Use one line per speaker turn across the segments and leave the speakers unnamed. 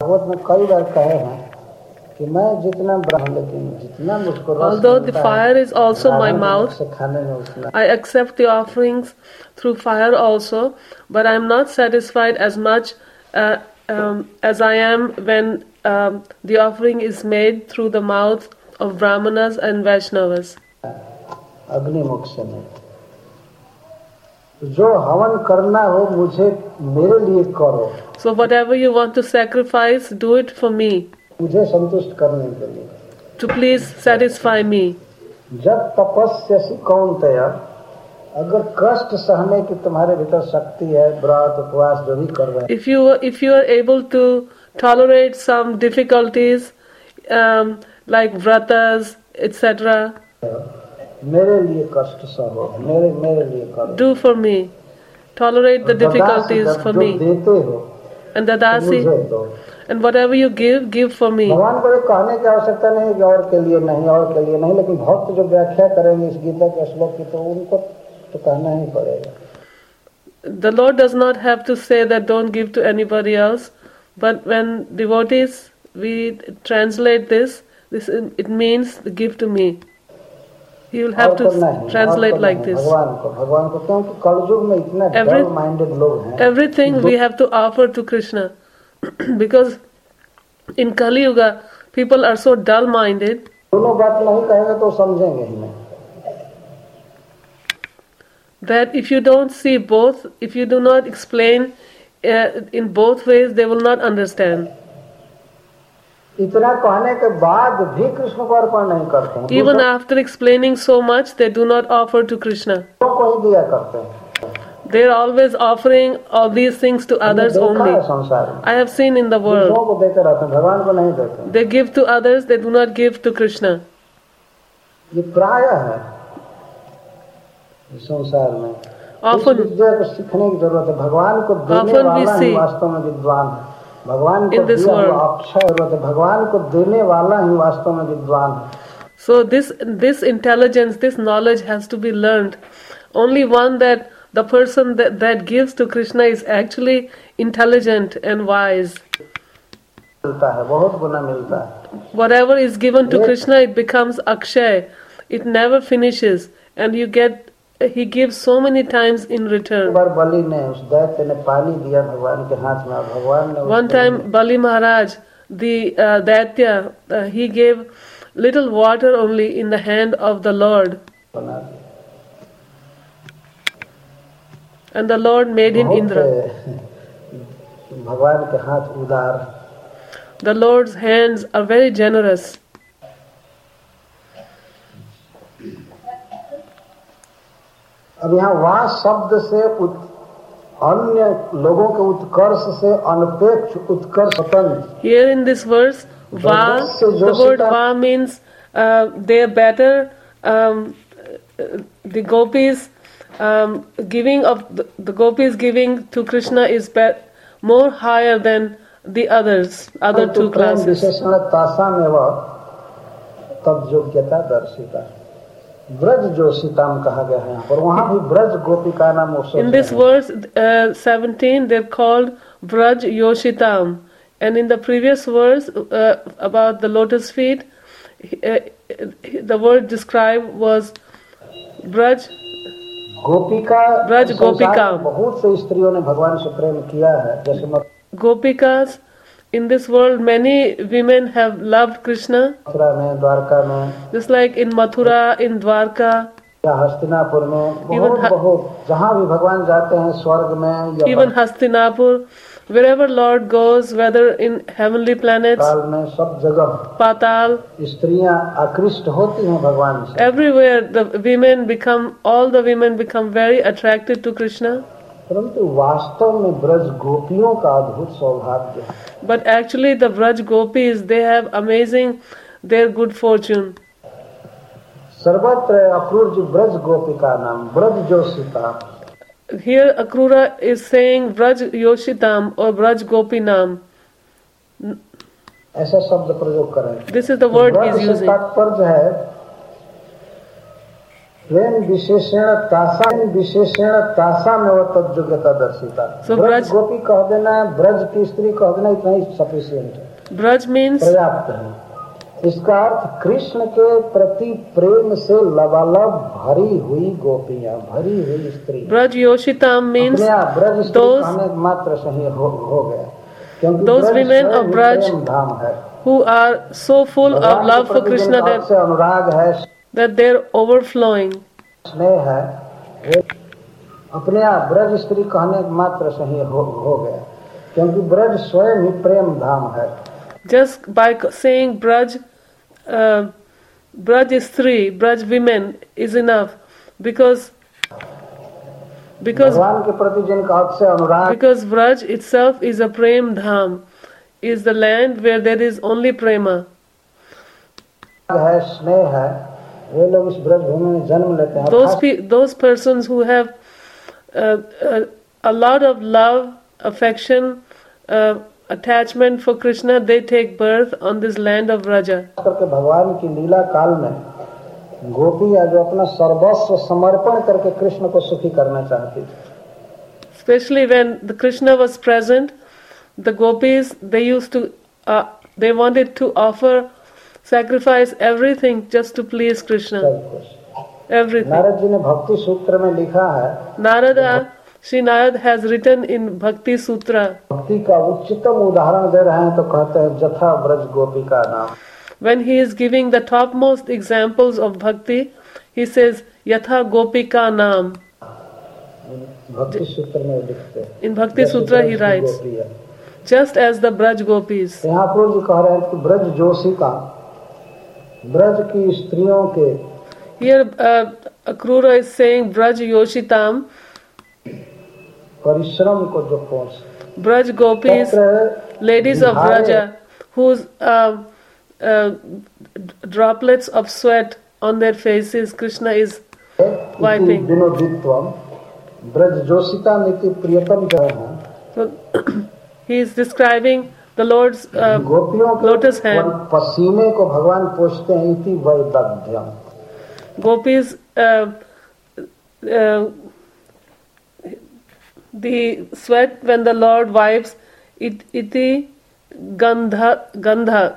भागवत में कई बार कहे हैं कि मैं जितना ब्रह्म, लेकिन जितना मुझको रस
Although the
मिलता
fire
है,
is also my
रावण के मुख
mouth,
से खाने में उतना
I accept the offerings through fire also, but I am not satisfied as much as I am when the offering is made through the mouth of Brahmanas and Vaishnavas.
अग्निमुख से नहीं। जो हवन करना हो मुझे, मेरे लिए करो,
So whatever you want to sacrifice, do it for me,
मुझे संतुष्ट करने के लिए।
to please satisfy me.
जब तपस्या कौन्तेय, अगर कष्ट सहने की तुम्हारे भीतर शक्ति है, व्रत उपवास जो भी कर रहे हैं,
If you are able to tolerate some difficulties like vratas, etc.,
मेरे लिए कष्ट सहो, मेरे लिए करो,
do for me. Tolerate the difficulties for
जो
me.
देते हो
And Dadasi,
मुझे दो।
and whatever you give for me.
भगवान को ये कहने की आवश्यकता नहीं कि और के लिए नहीं, और के लिए नहीं, लेकिन भक्त जो व्याख्या करेंगे इस गीता के श्लोक की, तो उनको तो कहना ही पड़ेगा।
The Lord does not have to say that don't give to anybody else, but when devotees we translate this it means give to me. He will have to translate like this.
भगवान को क्योंकि कलयुग में इतने डल minded लोग हैं।
Everything we have to offer to Krishna because in Kali Yuga people are so dull minded.
दोनों बात नहीं कहेंगे तो समझेंगे ही नहीं।
That if you don't see both, if you do not explain in both ways, they will not understand.
इतना कहने के बाद भी कृष्ण को अर्पण नहीं करते हैं।
Even after explaining so much, they do not offer to Krishna.
को ही दिया करते हैं।
They are always offering all these things to others only. I have seen in the world.
को देते रहते हैं, भगवान को नहीं देते।
They give to others, they do not give to Krishna.
ये प्राय है संसार में।
Often,
सीखने की जरूरत है। भगवान को देने वाला ही वास्तव में विद्वान है। भगवान को दिया हुआ अक्षय जरूरत है। भगवान को देने वाला ही वास्तव में विद्वान है।
So this intelligence, this knowledge has to be learned. Only one that the person that gives to Krishna is actually intelligent and wise.
मिलता है, बहुत गुना मिलता है।
Whatever is given to Krishna, it becomes akshay. It never finishes, and you get. He gives so many times in return.
बलि ने उस दैत्य ने पानी दिया भगवान के हाथ में, और भगवान ने
one time Bali Maharaj, the Daitya, he gave little water only in the hand of the Lord, and the Lord made him Indra.
भगवान के हाथ उदार।
The Lord's hands are very generous.
अब यहाँ वाह शब्द से अन्य लोगों के उत्कर्ष से अनपेक्ष उत्कर्ष स्वतंत्र।
Here in this verse, va, the word va means they are better. The gopis giving of the gopis giving to Krishna is more higher than the other two classes.
तद्योग्यता दर्शिता Braj जोशिताम कहा गया है, और वहाँ भी ब्रज गोपिका नाम।
In this verse 17 they're called Braj Yoshitam, and in the previous verse about the lotus feet, the word described was Braj
Gopika.
Braj Gopika.
बहुत से स्त्रियों ने भगवान से प्रेम किया है, जैसे
Gopikas. In this world, many women have loved Krishna.
Mathura में, द्वारका में,
just like in Mathura, in Dwarka,
या हस्तिनापुर में, बहुत जहाँ भी भगवान जाते हैं स्वर्ग में,
even Hastinapur, wherever Lord goes, whether in heavenly planets,
पाताल में, सब जगह
Patal,
स्त्रियां आकृष्ट होती हैं भगवान से।
everywhere all the women become very attracted to Krishna.
परंतु वास्तव में ब्रज गोपियों का अद्भुत सौभाग्य है।
But actually the Braj Gopis, they have amazing their good fortune.
सर्वत्र अक्रूर जी ब्रज गोपिका नाम Braj Joshita.
Here Akrura is saying Braj Yoshitam or Braj Gopi Nam.
ऐसा शब्द प्रयोग करें।
This is the word he is using.
तात्पर्य है प्रेम विशेषण तासा में वो तद्योग्यता दर्शिता। ब्रज गोपी कह देना, ब्रज की स्त्री कह देना, इतना ही सफिशिएंट है।
ब्रज मीन्स
पर्याप्त है। इसका अर्थ कृष्ण के प्रति प्रेम से लबालब भरी हुई गोपियां, भरी हुई स्त्री।
ब्रज योषिताम मीन्स
ब्रज स्त्री कहने मात्र सही हो गया, क्योंकि
those women of Braj
धाम है,
who are so full of love for Krishna
अनुराग है,
that they're overflowing.
स्नेह है, अपने आप ब्रज स्त्री कहने मात्र सही हो गया, क्योंकि ब्रज स्वयं ही प्रेम धाम है।
Just by saying Braj Stri, Braj women is enough, because
भगवान के प्रति जिनका अतिशय अनुराग,
because Braj itself is a prem dham, is the land where there is only prema.
है, स्नेह है, वे लोग इस ब्रज भूमि में जन्म लेते हैं।
Those persons who have a lot of love, affection, attachment for Krishna, they take birth on this land of Vraja.
करके भगवान की लीला काल में गोपियां जो अपना सर्वस्व समर्पण करके कृष्ण को सुखी करना चाहती थी।
Especially when the Krishna was present, the gopis they wanted to offer, sacrifice everything just to please Krishna. Everything.
Narad ji ने भक्ति सूत्र में लिखा है,
Sri Narad has written in Bhakti Sutra.
भक्ति का उच्चतम उदाहरण दे रहे हैं तो कहते हैं जथा ब्रज गोपी का नाम।
When he is giving the topmost examples of bhakti, he says Yatha Gopika Nam.
भक्ति सूत्र में लिखते हैं।
In Bhakti Sutra he writes, just as the Braj Gopis.
यहाँ पर जी कह रहे हैं कि ब्रज जोशिका, ब्रज की स्त्रियों के।
Here Akrura is saying Braj Yoshitam,
परिश्रम को जो पहुँच,
Braj Gopis, ladies of Vraja, whose droplets of sweat on their faces Krishna is wiping.
Braj Joshita नीति प्रियतम जो है,
so he is describing the Lord's lotus hand.
पसीने को भगवान पोंछते हैं, इति वैदग्ध्यम।
Gopis the sweat when the Lord wipes iti gandha.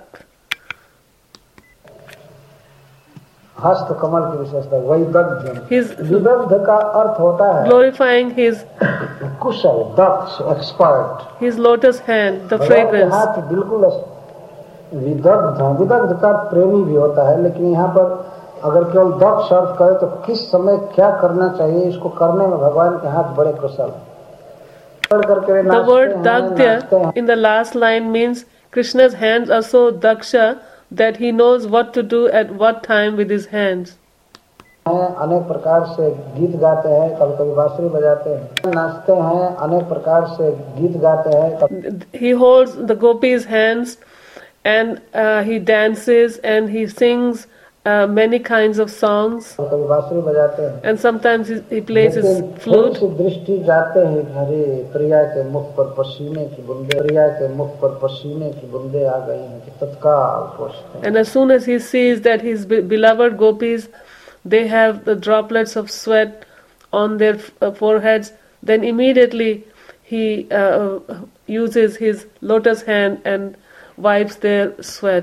हस्त कमल की विशेषता वैदग्ध्यम। विदग्ध का अर्थ होता है
glorifying his
कुशल, दक्ष, expert.
his lotus hand, the fragrance.
हाथ बिल्कुल विदग्ध का प्रेमी भी होता है, लेकिन यहाँ पर अगर केवल दक्ष अर्थ करे तो किस समय क्या करना चाहिए, इसको करने में भगवान के हाथ बड़े कुशल।
The word Dagdya in the last line means Krishna's hands are so daksha that he knows what to do at what time with his hands.
अनेक प्रकार से गीत गाते हैं, कभी-कभी बांसुरी बजाते हैं, नाचते हैं, अनेक प्रकार से गीत गाते हैं।
He holds the gopis' hands and he dances and he sings many kinds of songs,
कभी बांसुरी बजाते हैं,
and sometimes he plays his flute.
दृष्टि जाते हैं, हरे प्रिया के मुख पर पसीने की बूंदे, प्रिया के मुख पर पसीने की बूंदे आ गई हैं कि तत्काल पोंछते हैं।
And as soon as he sees that his beloved gopis, they have the droplets of sweat on their foreheads, then immediately he uses his lotus hand and wipes their sweat.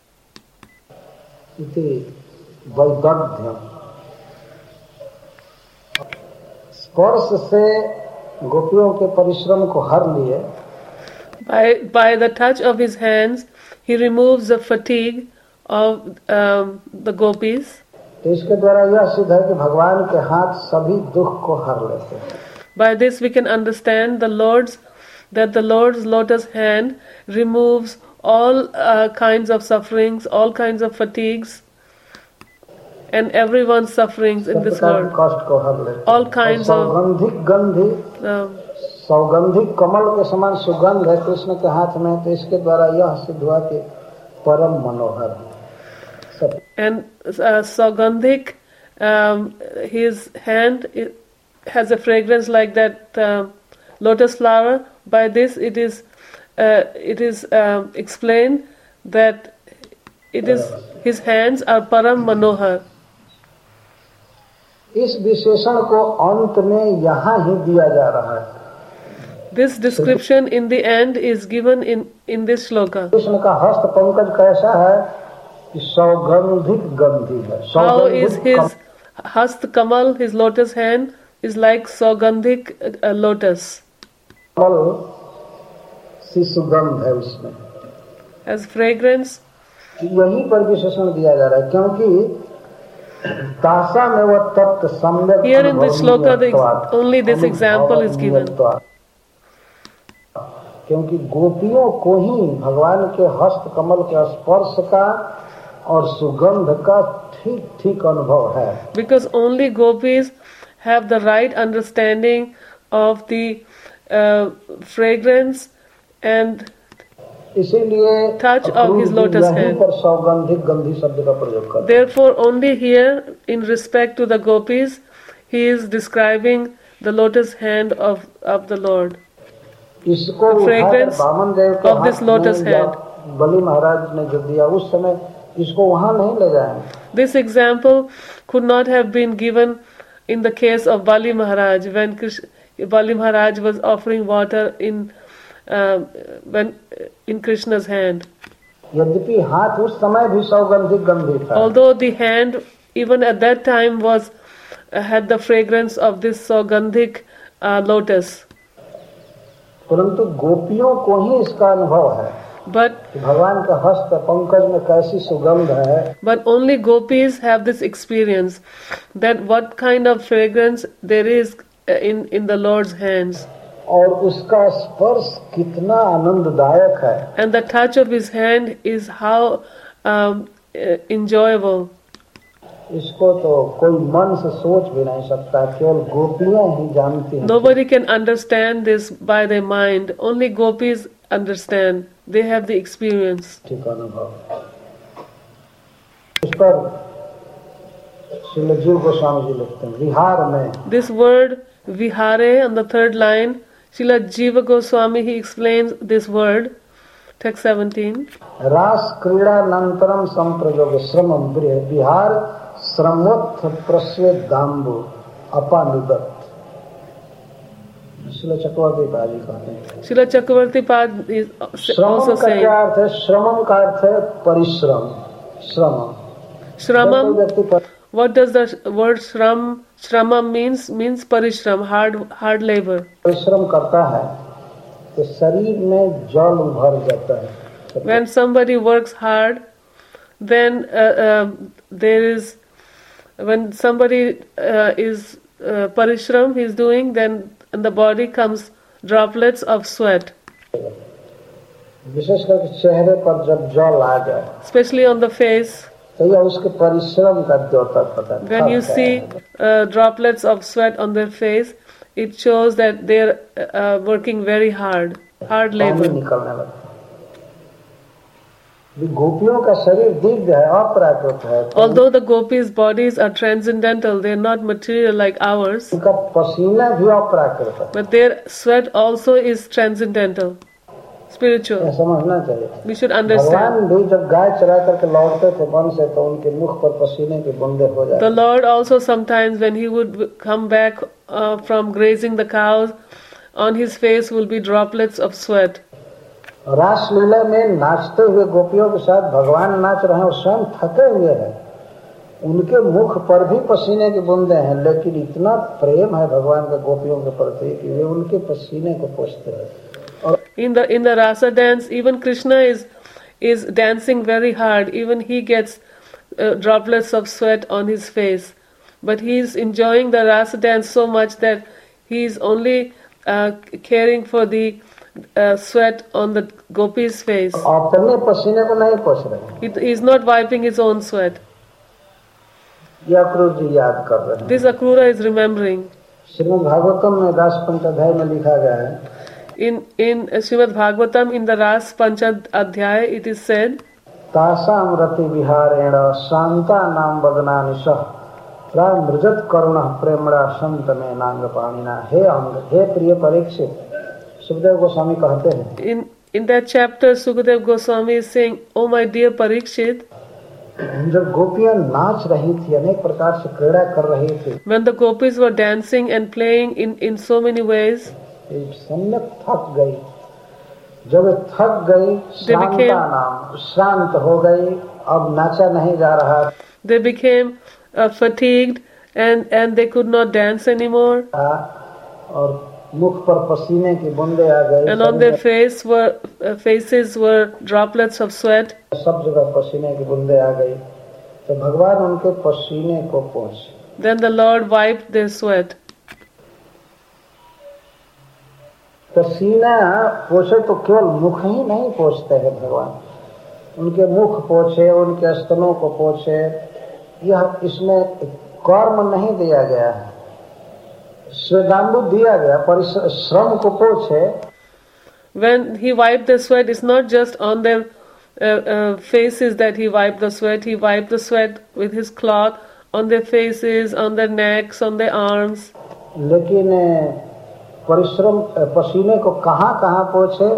स्पर्श से गोपियों के परिश्रम को हर लिए,
by the touch of his hands he removes the fatigue of the gopis.
तो इसके द्वारा यह सिद्ध है कि भगवान के हाथ सभी दुख को हर लेते हैं।
By this we can understand the Lord's lotus hand removes all kinds of sufferings, all kinds of fatigues, and everyone's sufferings in this world. All kinds of
सौगंधिक कमल के समान सुगंध है कृष्ण के हाथ में, तो इसके द्वारा यह सिद्ध हुआ कि परम मनोहर है।
And Saugandhik, his hand has a fragrance like that lotus flower. By this it is explained that it is his hands are param manohar.
इस विशेषण को अंत में यहाँ ही दिया जा रहा है।
This description in the end is given in this shloka.
Krishna का हस्त पंकज कैसा है कि सौगंधिक गंधी है।
How is his hast kamal, his lotus hand, is like सौगंधिक lotus.
कमल सी सुगंध है उसमें,
as fragrance.
यहीं पर विशेषण दिया जा रहा है क्योंकि तासा में वह तत्व सम्यक
Here in this shloka only this example is given.
क्योंकि गोपियों को ही भगवान के हस्त कमल के स्पर्श का और सुगंध का ठीक ठीक अनुभव है।
Because only gopis have the right understanding of the fragrance and
इसीलिए
touch of his lotus hand.
पर सौगंधिक गंधी शब्द का प्रयोग करते हैं।
Therefore, only here, in respect to the gopis, he is describing the lotus hand of the Lord.
इसको
The fragrance
Vaman देव के
of this lotus hand.
बलि महाराज ने जो दिया उस समय इसको वहां नहीं ले जाएंगे।
This example could not have been given in the case of Bali Maharaj when Bali Maharaj was offering water in Krishna's hand.
यद्यपि हाथ उस समय भी सौगंधिक गंधी था।
Although the hand even at that time was had the fragrance of this saugandhic lotus.
परंतु गोपियों को ही इसका अनुभव है।
But
भगवान के हस्त पंकज में कैसी सुगंध है।
But only gopis have this experience that what kind of fragrance there is in the Lord's hands.
और उसका स्पर्श कितना आनंददायक है।
And the touch of his hand is how enjoyable.
इसको तो कोई मन से सोच भी नहीं सकता, केवल गोपियां ही जानती हैं।
Nobody can understand this by their mind. Only gopis understand. They have the experience.
ठीक अनुभव। इस पर श्रील जीव गोस्वामी जी लिखते हैं विहार में।
This word vihare on the third line, Srila Jiva Goswami, he explains this word, text 17.
रास क्रीडानंतरम संप्रयोग श्रमम विहार श्रमोत्थ प्रस्वेद दाम्बु अपानुदत्त। श्रील चक्रवर्ती पाद जी कहते हैं।
Srila Chakravarti Pad is also saying.
श्रमम का अर्थ है परिश्रम। श्रमम।
Shramam. What does the word shrama means? Means parishram, hard labor.
परिश्रम करता है तो शरीर में जल उभर जाता है।
When somebody works hard, then when somebody is parishram he is doing, then in the body comes droplets of sweat.
विशेष करके चेहरे पर जब जल आ जाए,
especially on the face.
तो यह उसके परिश्रम का द्योतक पता है।
When you see droplets of sweat on their face, it shows that they are working very hard labor.
निकलने लगता है। गोपियों का शरीर दिव्य है, अपराकृत है।
Although the gopis' bodies are transcendental, they are not material like ours.
उनका पसीना भी अपराकृत है।
But their sweat also is transcendental, spiritual.
समझना चाहिए।
We should understand.
भगवान भी जब गाय चरा करके लौटते थे वन से तो उनके मुख पर पसीने की बूंदें हो जाती।
The Lord also sometimes when he would come back from grazing the cows, on his face will be droplets of sweat.
रास लीला में नाचते हुए गोपियों के साथ भगवान नाच रहे हैं और स्वयं थके हुए हैं। उनके मुख पर भी पसीने की बूंदें हैं, लेकिन इतना प्रेम है भगवान का गोपियों के प्रति कि वे उनके पसीने को पोंछते हैं।
In the rasa dance, even Krishna is dancing very hard. Even he gets droplets of sweat on his face, but he is enjoying the rasa dance so much that he is only caring for the sweat on the gopi's face.
अपने पसीने को नहीं पोंछ रहे।
He is not wiping his own sweat.
ये अक्रूर जी याद कर रहे हैं।
This Akrura is remembering.
Shrimad Bhagavatam में दास पंचाध्याय में लिखा गया है।
In Srimad Bhagavatam, in the Ras Panchad Adhyaya, it is said,
तासाम रति विहारेण शांता नाम वदनानि सह मृजत करुण प्रेमणा संत में नांग पाणिना। हे प्रिय परीक्षित, सुखदेव गोस्वामी कहते हैं।
In that chapter, Sukadev Goswami is saying, "Oh my dear Parikshit,"
जब गोपियां नाच रही थी, अनेक प्रकार से क्रीड़ा कर रही थी,
when the gopis were dancing and playing in so many ways,
ये सम्यक थक गई। जब ये थक गई, शांता नाम श्रांत हो गई, अब नाचा नहीं जा रहा,
they became fatigued and they could not dance anymore,
और मुख पर पसीने की बूंदे आ गई,
and on their faces were droplets of sweat.
सब जगह पसीने की बूंदे आ गई। तो भगवान उनके पसीने को पोंछे।
Then the Lord wiped their sweat.
पसीना पोछे तो केवल मुख ही नहीं पोछते हैं भगवान, उनके मुख पोछे, उनके स्तनों को पोछे। यह इसमें कर्म नहीं दिया गया है, स्वेदांबु दिया गया, परिश्रम को पोछे।
When he wiped the sweat, it's not just on their faces that he wiped the sweat. He wiped the sweat with his cloth on their faces, on their necks, on their arms.
लेकिन परिश्रम पसीने को कहाँ कहाँ पोछे,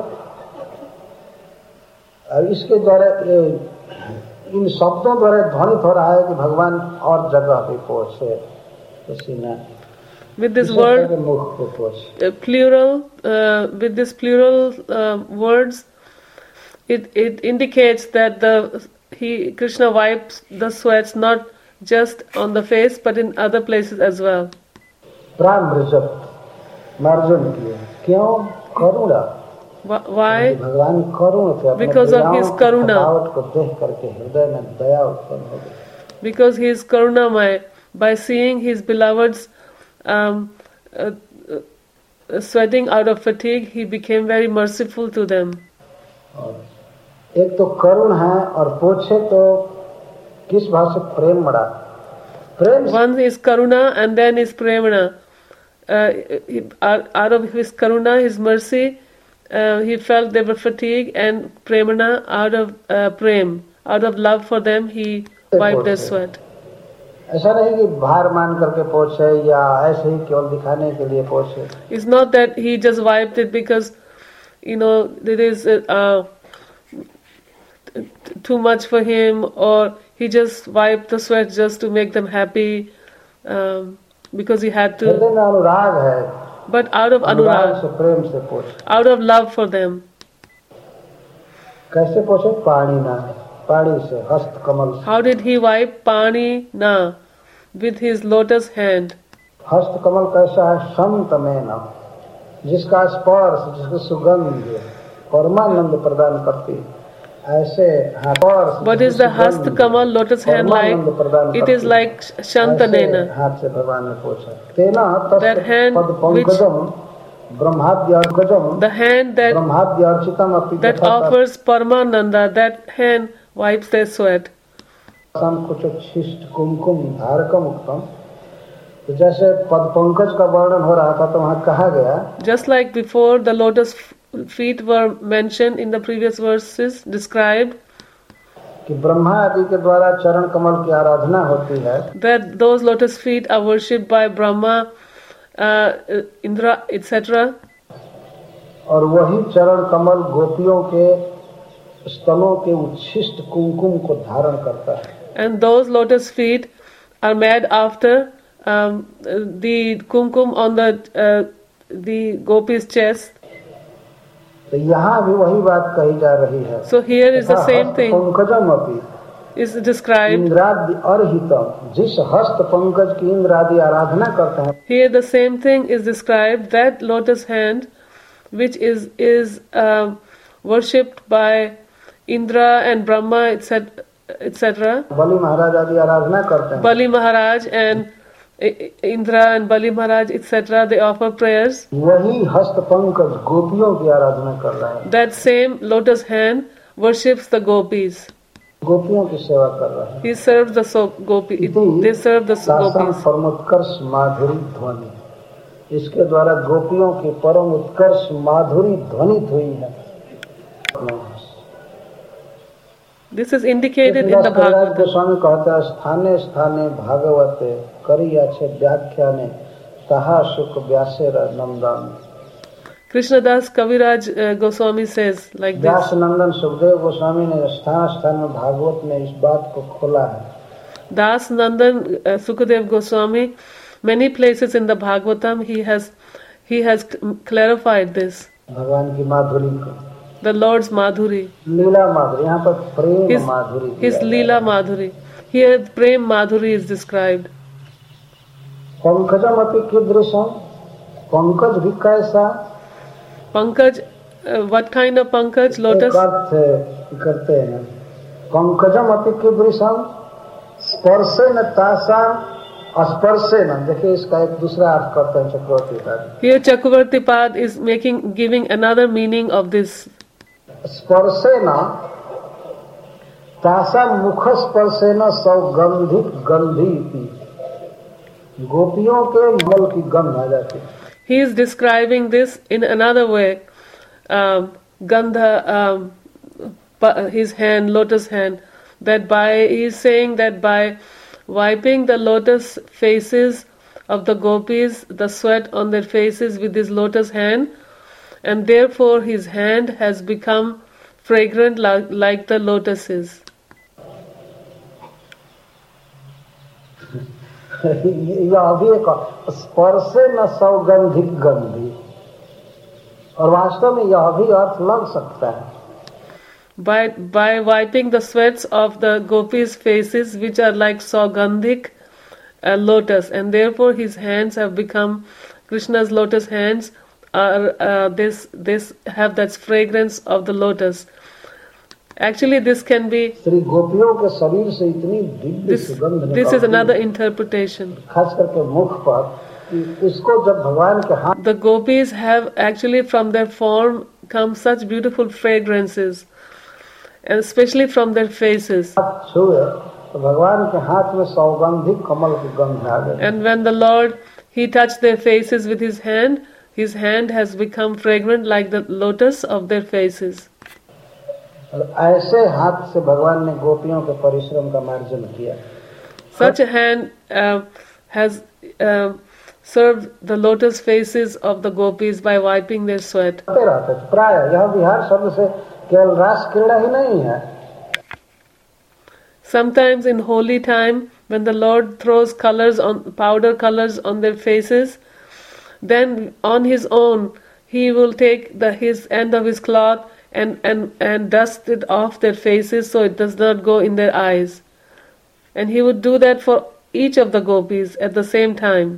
और इसके द्वारा इन शब्दों द्वारा ध्वनित हो रहा है कि भगवान और जगह भी पोछे पसीना।
With this word plural, with this plural words, it indicates that Krishna wipes the sweats not just on the face but in other places as well.
मार्जन किए, क्यों? करुणा।
Why?
भगवान करुण थे,
because of his karuna,
को देख करके हृदय में दया उत्पन्न हो गई।
Because he is karunamay, by seeing his beloveds sweating out of fatigue, he became very merciful to them.
एक तो करुण है, और पोछे तो किस भाव से? प्रेम बड़ा प्रेम।
One is karuna and then is premana. Out of his karuna, his mercy, he felt they were fatigued, and premana, out of prem, out of love for them, he wiped their sweat.
ऐसा नहीं कि भार मान करके पोछे या ऐसे ही केवल दिखाने के लिए पोछे।
It's not that he just wiped it because there is too much for him, or he just wiped the sweat just to make them happy, because he had to.
हृदय में अनुराग है,
but out of anurag,
से प्रेम से पोछे।
out of love for them.
कैसे पोछे? पानी ना, पानी से, हस्त कमल से।
How did he wipe? पानी ना, with his lotus hand.
हस्त कमल कैसा है? संत में न, जिसका स्पर्श, जिसकी सुगंध परमानंद प्रदान करती है, ऐसे हाथ।
What is the hast kamal, lotus hand, like? It is like shantanena.
हाथ से भगवान ने पोछा। तेना
that hand which, the hand that offers Paramananda, that hand wipes their sweat.
कुमकुम धारकम उत्तम। तो जैसे पद पंकज का वर्णन हो रहा था, तो वहाँ कहा गया,
just like before the lotus feet were mentioned in the previous verses, described
कि ब्रह्मा आदि के द्वारा चरण कमल की आराधना होती है,
that those lotus feet are worshipped by Brahma, Indra, etc.
और वही चरण कमल गोपियों के स्तनों के उच्छिष्ट कुमकुम को धारण करता है।
And those lotus feet are made after the kumkum on the gopi's chest.
तो यहाँ भी वही बात कही जा रही है।
So here is the same thing.
Pankajam अपि
is described.
इंद्रादि अर्हितम, जिस हस्त पंकज की इंद्रादि आराधना करते हैं।
Here the same thing is described, that lotus hand which is worshipped by Indra and Brahma, etc.
बलि महाराज आदि आराधना करते हैं।
Bali Maharaj and Indra and Bali Maharaj, etc. they offer prayers.
वही हस्त पंकज गोपियों की आराधना कर रहा है।
That same lotus hand worships the gopis.
गोपियों की सेवा कर रहा है।
He serves the gopis. They serve the gopis.
परम उत्कर्ष माधुरी ध्वनि, इसके द्वारा गोपियों की परम उत्कर्ष माधुरी ध्वनित हुई है।
This is indicated in the Bhagavatam.
Goswami कहता है, स्थाने स्थाने भागवते करी अच्छे व्याख्याने तहा सुख व्यासेर नंदन।
Krishnadas Kaviraj Goswami says like this.
व्यास नंदन सुखदेव गोस्वामी ने स्थान स्थान में भागवत में इस बात को खोला है.
Das Nandan Sukadev Goswami, many places in the Bhagavatam, he has clarified this.
भगवान की माधुरी को,
The Lord's Madhuri,
लीला माधुरी, यहाँ पर प्रेम माधुरी,
his Leela Madhuri. Here Prem Madhuri is described.
Pankajam अपि कीदृशम, पंकज भी कैसा.
Pankaj, what kind of Pankaj? Lotus?
करते हैं. पंकजम अपि कीदृशम, स्पर्शे न तासा, स्पर्शे न. देखिए इसका एक दूसरा अर्थ करते हैं चक्रवर्ती पद.
Here Chakravarti Pad is giving another meaning of this.
स्पर्शे न तासा मुख स्पर्शे न सौगंधिक गंधी, गोपियों के मल की गंध आ जाती.
He is describing this in another way. Gandha, his hand, lotus hand, he is saying that by wiping the lotus faces of the gopis, the sweat on their faces with his lotus hand, and therefore his hand has become fragrant like the lotuses.
यह भी एक स्पर्शे न सौगंधिक गंधी, और वास्तव में यह भी अर्थ लग सकता है.
By wiping the sweats of the gopis' faces, which are like saugandhic lotus, and therefore his hands have become, Krishna's lotus hands are this have that fragrance of the lotus. Actually, this can be.
Shri गोपियों के शरीर से इतनी दिव्य सुगंध निकलती है.
This is another interpretation.
खास करके मुख पर, इसको जब भगवान के हाथ.
The gopis have actually from their form come such beautiful fragrances, and especially from their faces.
छुए तो भगवान के हाथ में सौगंधिक कमल की गंध आ गई.
And when the Lord, he touched their faces with his hand has become fragrant like the lotus of their faces.
और ऐसे हाथ से भगवान ने गोपियों के परिश्रम का मार्जन किया.
Such a hand has served the lotus faces of the gopis by wiping their sweat.
प्राय यह विहार शब्द से केवल रास क्रीड़ा ही नहीं है.
Sometimes in holy time, when the Lord throws powder colors on their faces, then on his own he will take his end of his cloth and dust it off their faces so it does not go in their eyes. And he would do that for each of the gopis at the same time.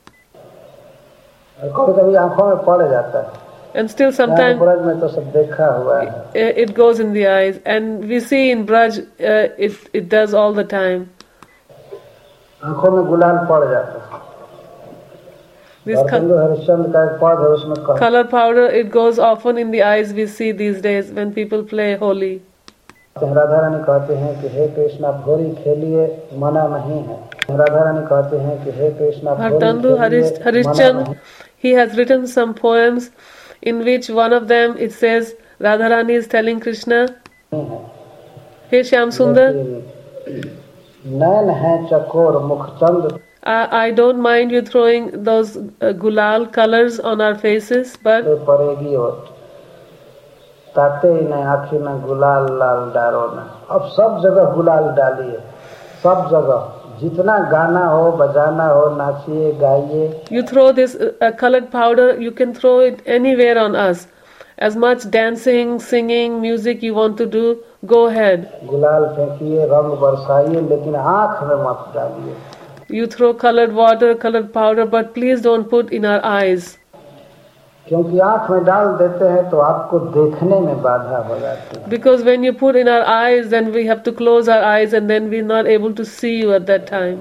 कभी-कभी आंखों में पड़ जाता है.
And still sometimes
Braj में तो सब देखा हुआ है.
It goes in the eyes, and we see in Braj it does all the time.
आंखों में गुलाल पड़ जाता है.
This
हरिश्चंद्र का एक पद है, उसमें
color powder, it goes often in the eyes. We see these days when people play Holi.
Radha Rani कहते हैं कि हे कृष्णा भोरी खेलिए मना नहीं है. राधा रानी कहते हैं कि हे Krishna
Bhartandu Harishchand, he has written some poems in which one of them it says Radharani is telling Krishna, Hey Shyam Sundar,
नैन है चकोर मुखचंद.
I don't mind you throwing those gulal colors on our faces, but
पड़ेगी ओट ताते ही न आँखी न गुलाल लाल डारो न. अब सब जगह गुलाल डालिए, सब जगह जितना गाना हो बजाना हो नाचिए गाइए.
You throw this colored powder, you can throw it anywhere on us. As much dancing, singing, music you want to do, go ahead.
गुलाल फेंकिए, रंग बरसाइए, लेकिन आँख में मत डालिए.
You throw colored water, colored powder, but please don't put in our eyes.
क्योंकि आँख में डाल देते हैं तो आपको देखने में बाधा हो जाती है.
Because when you put in our eyes, then we have to close our eyes and then we're not able to see you at that time.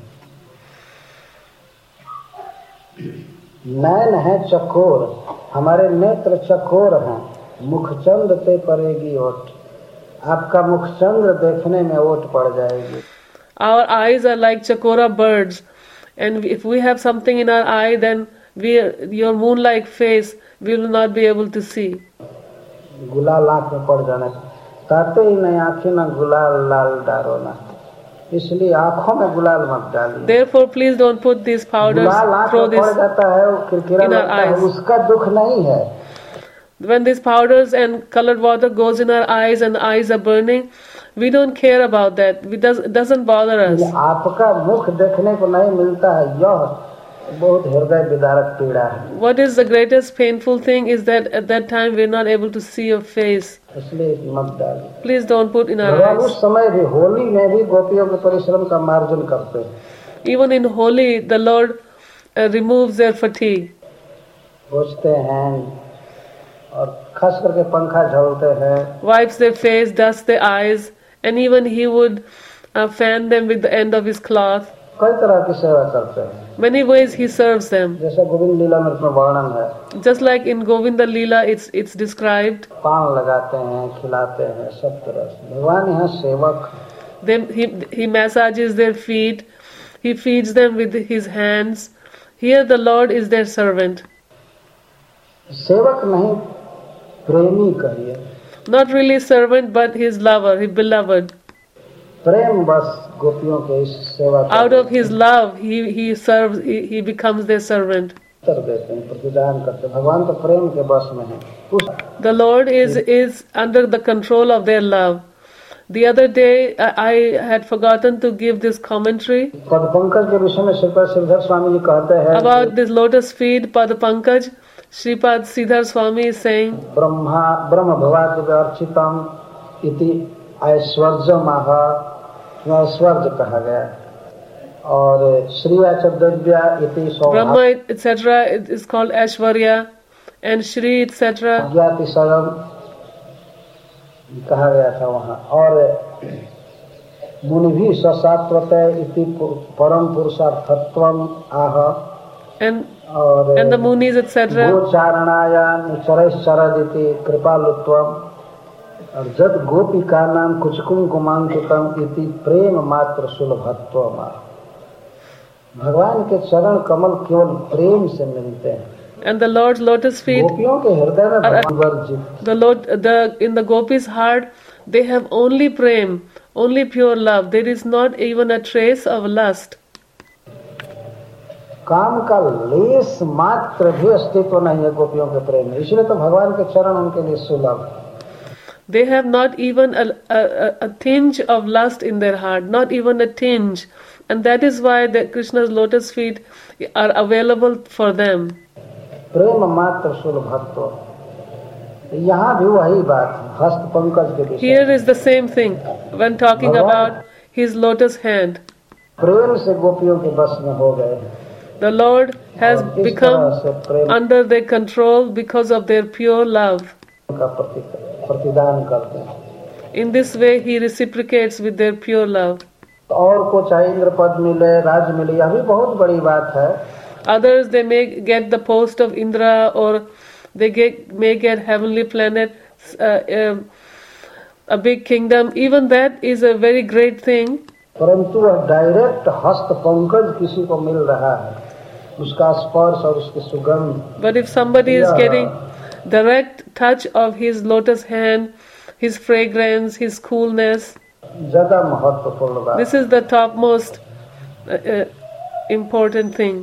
नैन है चकोर, हमारे नेत्र चकोर हैं. मुखचंद ते पड़ेगी ओट, आपका मुखचंद्र देखने में ओट पड़ जाएगी.
Our eyes are like chakora birds, and if we have something in our eye, then your moon-like face we will not be able to see.
गुलाल आँख में पड़ जाना, ताते ही नहीं आँखें न गुलाल लाल डारो ना. इसलिए आँखों में गुलाल मत डालिए.
Therefore, please don't put these powders.
गुलाल आँख में पड़ जाता है, वो किरकिरा लगता है, उसका दुख नहीं है.
When these powders and colored water goes in our eyes and the eyes are burning, we don't care about that. It doesn't bother us.
ये आपका मुख देखने को नहीं मिलता है, यह बहुत हृदय विदारक पीड़ा है।
What is the greatest painful thing is that at that time we're not able to see your face.
इसलिए मत डालिए।
Please don't put in our
भगवान उस
eyes.
समय भी होली में भी गोपियों के परिश्रम का मार्जन करते हैं।
Even in Holi, the Lord removes their fatigue.
पोंछते हैं और खास करके पंखा झलते हैं।
Wipes their face, dusts their eyes, and even he would fan them with the end of his cloth.
कई तरह की सेवा करते हैं,
Many ways he serves them.
जैसे गोविंद लीला में इसमें वर्णन है।
Just like in Govinda Leela, it's described.
पान लगाते हैं, खिलाते हैं, सब तरह से। भगवान यहाँ सेवक,
He massages their feet. He feeds them with his hands. Here the Lord is their servant.
सेवक नहीं प्रेमी कहिए,
Not really servant, but his lover, his beloved.
प्रेम बस गोपियों के इस सेवा का
Out of his love, he serves. He becomes their servant.
उत्तर देते हैं, प्रतिदान करते हैं। भगवान तो प्रेम के बस में है। उस
The Lord is under the control of their love. The other day, I had forgotten to give this commentary
पद पंकज के विषय में श्रीपद श्रीधर स्वामी जी कहते हैं
about this lotus feet, Pada Pankaj. Shripad Sridhar Swami is saying,
ब्रह्म भवादि अर्चितम इति ऐश्वर्यमः, ऐश्वर्य कहा गया, और श्रिया च दिव्या इति
Brahma, etc. is called Aishwarya, and Shri, etc.
सौभाग्यातिशयम कहा गया था वहाँ। और मुनि भी ससात्वत इति परम पुरुषार्थत्वम आह, और
And the Munis, etc.
गोचारणायाम चरैश्चरदिति कृपालुत्वम, और जद गोपिका नाम कुचकुम कुमांकितम इति प्रेम मात्र सुलभत्वम। भगवान के चरण कमल केवल प्रेम से मिलते हैं।
And the Lord's lotus feet,
गोपियों के हृदय में भगवान वर्जित,
in the gopis' heart, they have only prem, only pure love. There is not even a trace of lust.
काम का लेस मात्र भी अस्तित्व नहीं है गोपियों के प्रेम में, इसलिए तो भगवान के चरण उनके लिए सुलभ।
They have not even a tinge of lust in their heart, not even a tinge. And that is why the Krishna's lotus feet are available for them.
प्रेम मात्र सुलभत्व, यहाँ भी वही बात है हस्त पंकज के विषय।
Here is the same thing when talking about his lotus hand.
प्रेम से गोपियों के बस में हो गए।
The Lord has become under their control because of their pure love.
का प्रतिदान करते हैं।
In this way, he reciprocates with their pure love.
और को चाहे इंद्र पद मिले, राज मिले, यह भी बहुत बड़ी बात है।
Others, they may get the post of Indra, or they may get heavenly planet, a big kingdom. Even that is a very great thing.
परंतु वह डायरेक्ट हस्त पंकज किसी को मिल रहा है, उसका स्पर्श और उसकी सुगंध।
But if somebody is getting direct touch of his lotus hand, his fragrance, his coolness,
ज्यादा महत्वपूर्ण बात।
this is the topmost important thing.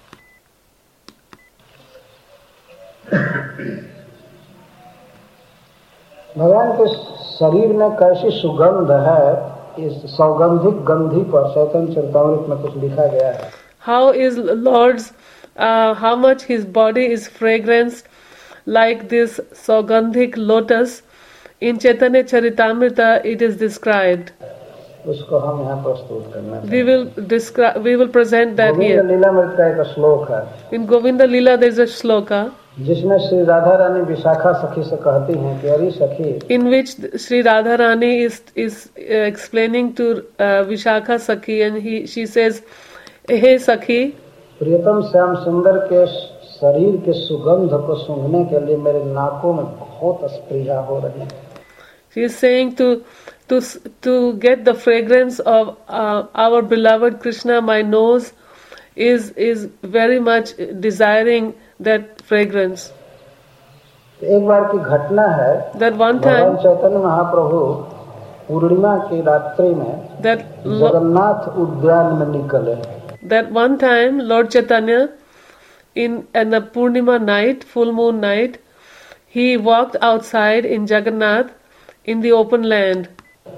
भगवान के शरीर में कैसी सुगंध है, इस सौगंधिक गंधी पर चैतन्य चरितामृत में कुछ लिखा गया है।
How is Lord's, how much his body is fragranced like this Saugandhik lotus. In Chaitanya Charitamrita it is described.
उसको हम यहाँ प्रस्तुत करना है।
We will present that
Govind
here.
Lilamrita का एक श्लोक है
In Govinda Leela there is a shloka
जिसमें श्री राधा रानी विशाखा सखी से कहती हैं कि अरे सखी,
in which Sri Radharani is explaining to Vishakha Sakhi, and she says, "Hey Sakhi,
प्रियतम श्याम सुंदर के शरीर के सुगंध को सूंघने के लिए मेरे नाकों में बहुत स्पृहा हो रही है।
she is saying to get the fragrance of our beloved Krishna, my nose is very much desiring that fragrance."
एक बार की घटना है,
That one
भगवान
time,
चैतन्य महाप्रभु पूर्णिमा की रात्रि में जगन्नाथ उद्यान में निकले।
that one time Lord Chaitanya in a Purnima night, full moon night, he walked outside in Jagannath in the open land.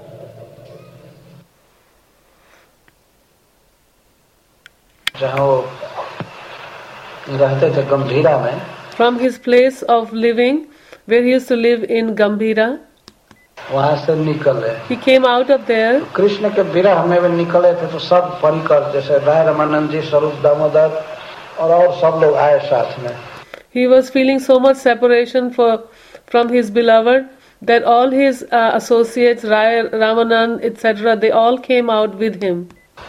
जहाँ वो रहते थे गंभीरा में,
From his place of living, where he used to live in Gambhira,
वहाँ से निकले।
he came out of there.
Krishna के विरह में वे निकले थे तो सब परिकर, जैसे राय रामानंद जी, स्वरूप दामोदर और सब लोग आए साथ में।
He was feeling so much separation from his beloved that all his associates, Rai, Ramanand, etc., they all came out with him.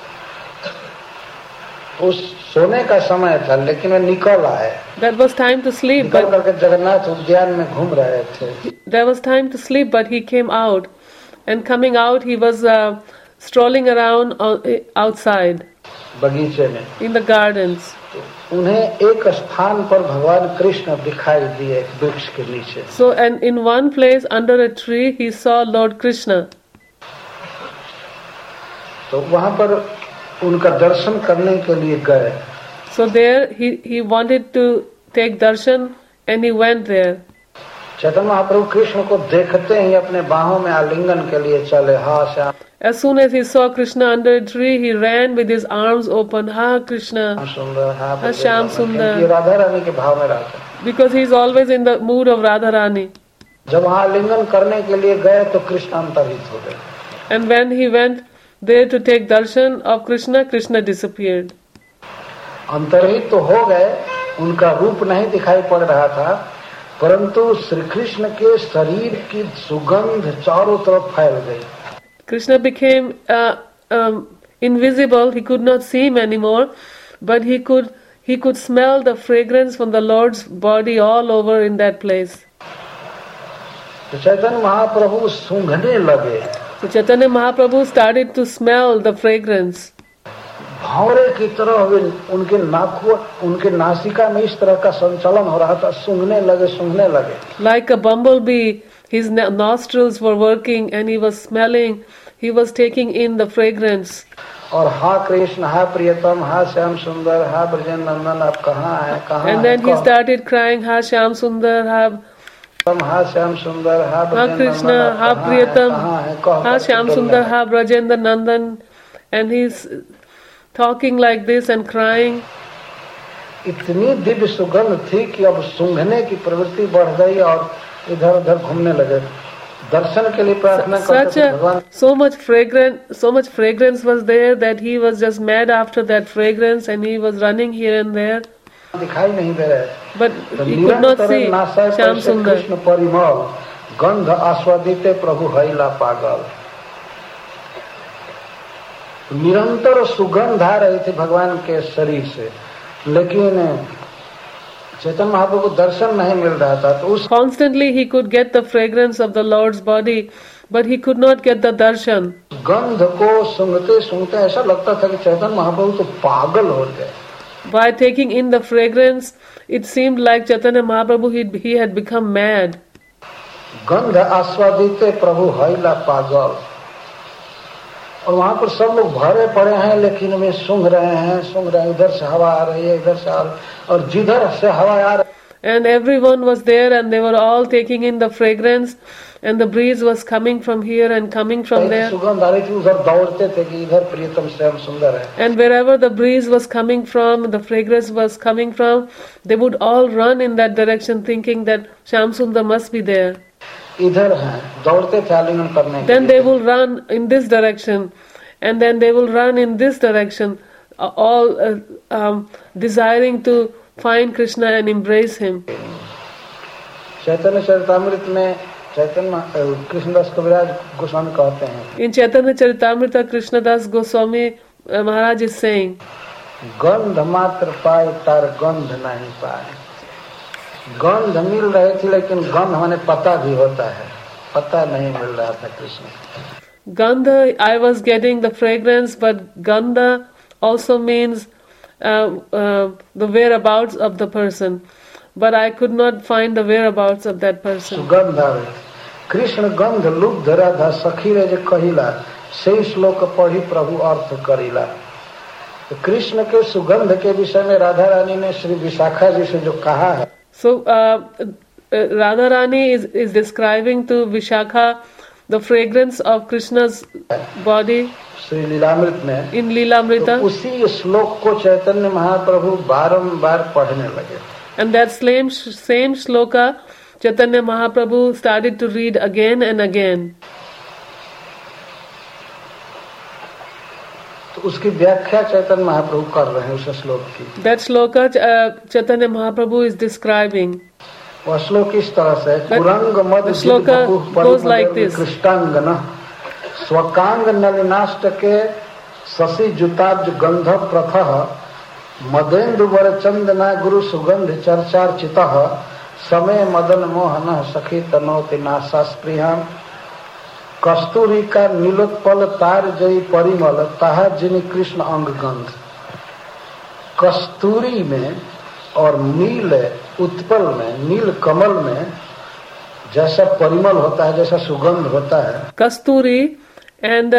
उस सोने का समय था, लेकिन वे निकल आए।
That was time to sleep,
निकल
but
करके जगन्नाथ उद्यान में घूम रहे थे।
there was time to sleep, but he came out, and coming out, he was strolling around outside
बगीचे में
in the gardens.
उन्हें एक स्थान पर भगवान कृष्ण दिखाई दिए, वृक्ष के नीचे।
So, and in one place under a tree, he saw Lord Krishna.
तो वहाँ पर उनका दर्शन करने के लिए गए।
So there he wanted to take darshan, and he went there.
Chaitanya Mahaprabhu Krishna को देखते ही अपने बाहों में आलिंगन के लिए चले। हा Shyam,
As soon as he saw Krishna under a tree, he ran with his arms open. Ha Krishna,
सुंदर, हा
Ha Shyam Sundar.
ये राधा रानी के भाव में रहते हैं।
Because he is always in the mood of Radharani.
जब वहाँ आलिंगन करने के लिए गए तो कृष्ण अंतर्हित हो गए।
And when he went there to take darshan of Krishna, Krishna disappeared.
अंतर्हित तो हो गए, उनका रूप नहीं दिखाई पड़ रहा था, परंतु श्री कृष्ण के शरीर की सुगंध चारों तरफ फैल गई।
Krishna became invisible. He could not see him anymore, but he could smell the fragrance from the Lord's body all over in that place.
तो चैतन्य महाप्रभु सूंघने लगे।
So Chaitanya Mahaprabhu started to smell the fragrance.
भंवरे की तरह वे उनके नासिका में इस तरह का संचलन हो रहा था, सूंघने लगे।
Like a bumblebee, his nostrils were working and he was smelling, he was taking in the fragrance.
और हा कृष्ण, हा प्रियतम, हा श्याम सुंदर, हा ब्रजेंद्र नंदन, आप कहाँ हैं, कहाँ हैं?
And then he started crying, Ha Shyam Sundar,
हा श्याम सुंदर, हा
Ha Krishna, Ha Priyatam, Ha Shyam Sundar, Ha Brajendra Nandan. And he's talking like this and crying.
इतनी दिव्य सुगंध थी कि अब सूंघने की प्रवृत्ति बढ़ गई और इधर उधर घूमने लगे। दर्शन के लिए प्रार्थना करते थे भगवान।
So much fragrance was there that he was just mad after that fragrance and he was running here and there.
दिखाई नहीं दे रहे,
but he could not see Shyam Sundar.
Krishna Parimal गंध आस्वादिते प्रभु हईला पागल। निरंतर सुगंध आ रही थी भगवान के शरीर से, लेकिन चैतन्य महाप्रभु को दर्शन नहीं मिल रहा था। तो उस
Constantly he could get the fragrance of the Lord's body, but he could not get the darshan.
गंध को सूंघते सूंघते ऐसा लगता था कि चैतन्य महाप्रभु तो पागल हो गए।
By taking in the fragrance, it seemed like Chaitanya Mahaprabhu he had become mad.
गंध आस्वादिते प्रभु हईला पागल। और वहाँ पर सब लोग भरे पड़े हैं, लेकिन वे सूंघ रहे हैं, इधर से हवा आ रही है, इधर से आ रही है, और जिधर से हवा आ रही है।
And everyone was there and they were all taking in the fragrance and the breeze was coming from here and coming from there.
सुगंध आ रही थी, उधर दौड़ते थे कि इधर प्रियतम श्याम सुंदर है।
And wherever the breeze was coming from, the fragrance was coming from, they would all run in that direction thinking that Shyam Sundar must be there.
इधर हैं, दौड़ते थे आलिंगन करने के लिए।
Then they will run in this direction and then they will run in this direction, all desiring to find Krishna and embrace him.
चैतन्य चरितामृत में कृष्णदास कविराज गोस्वामी कहते हैं,
In Chaitanya Charitamrita, Krishnadas Goswami Maharaj is saying,
गंध मात्र पाए तार गंध नहीं पाए। गंध मिल रही थी, लेकिन गंध माने पता भी होता है, पता नहीं मिल रहा था Krishna.
Gandha, I was getting the fragrance, but Gandha also means the whereabouts of the person. But I could not find the whereabouts of that person.
सुगंध आवे कृष्ण गंध लुब्ध राधा सखी रे जे कहिला से श्लोक पढ़ी प्रभु अर्थ करिला। तो कृष्ण के सुगंध के विषय में राधा रानी ने श्री विशाखा जी से जो कहा है,
So Radharani is describing to Vishakha the fragrance of Krishna's body
Shri Lilamrita में,
in Leelamrita,
तो उसी श्लोक को चैतन्य महाप्रभु बारंबार पढ़ने लगे।
and that same shloka Chaitanya Mahaprabhu started to read again and again.
तो उसकी व्याख्या चैतन्य महाप्रभु कर रहे हैं उस श्लोक की।
That shloka Chaitanya Mahaprabhu is describing.
वह श्लोक इस तरह से, कुरंग मद
shloka goes like this.
कृष्णांगन स्वकांग नलिनाष्ट के शशि जुताब्ज गंध प्रथः मदेन्दु वर चंदना गुरु सुगंध चर्चार्चितः समय मदन मोहन सखी तनोति नासा स्पृहम कस्तूरी का नीलोत्पल तार जयी परिमल ताहा जिनि कृष्ण अंग गंध। कस्तूरी में और नील उत्पल में, नील कमल में जैसा परिमल होता है, जैसा सुगंध होता है,
Kasturi and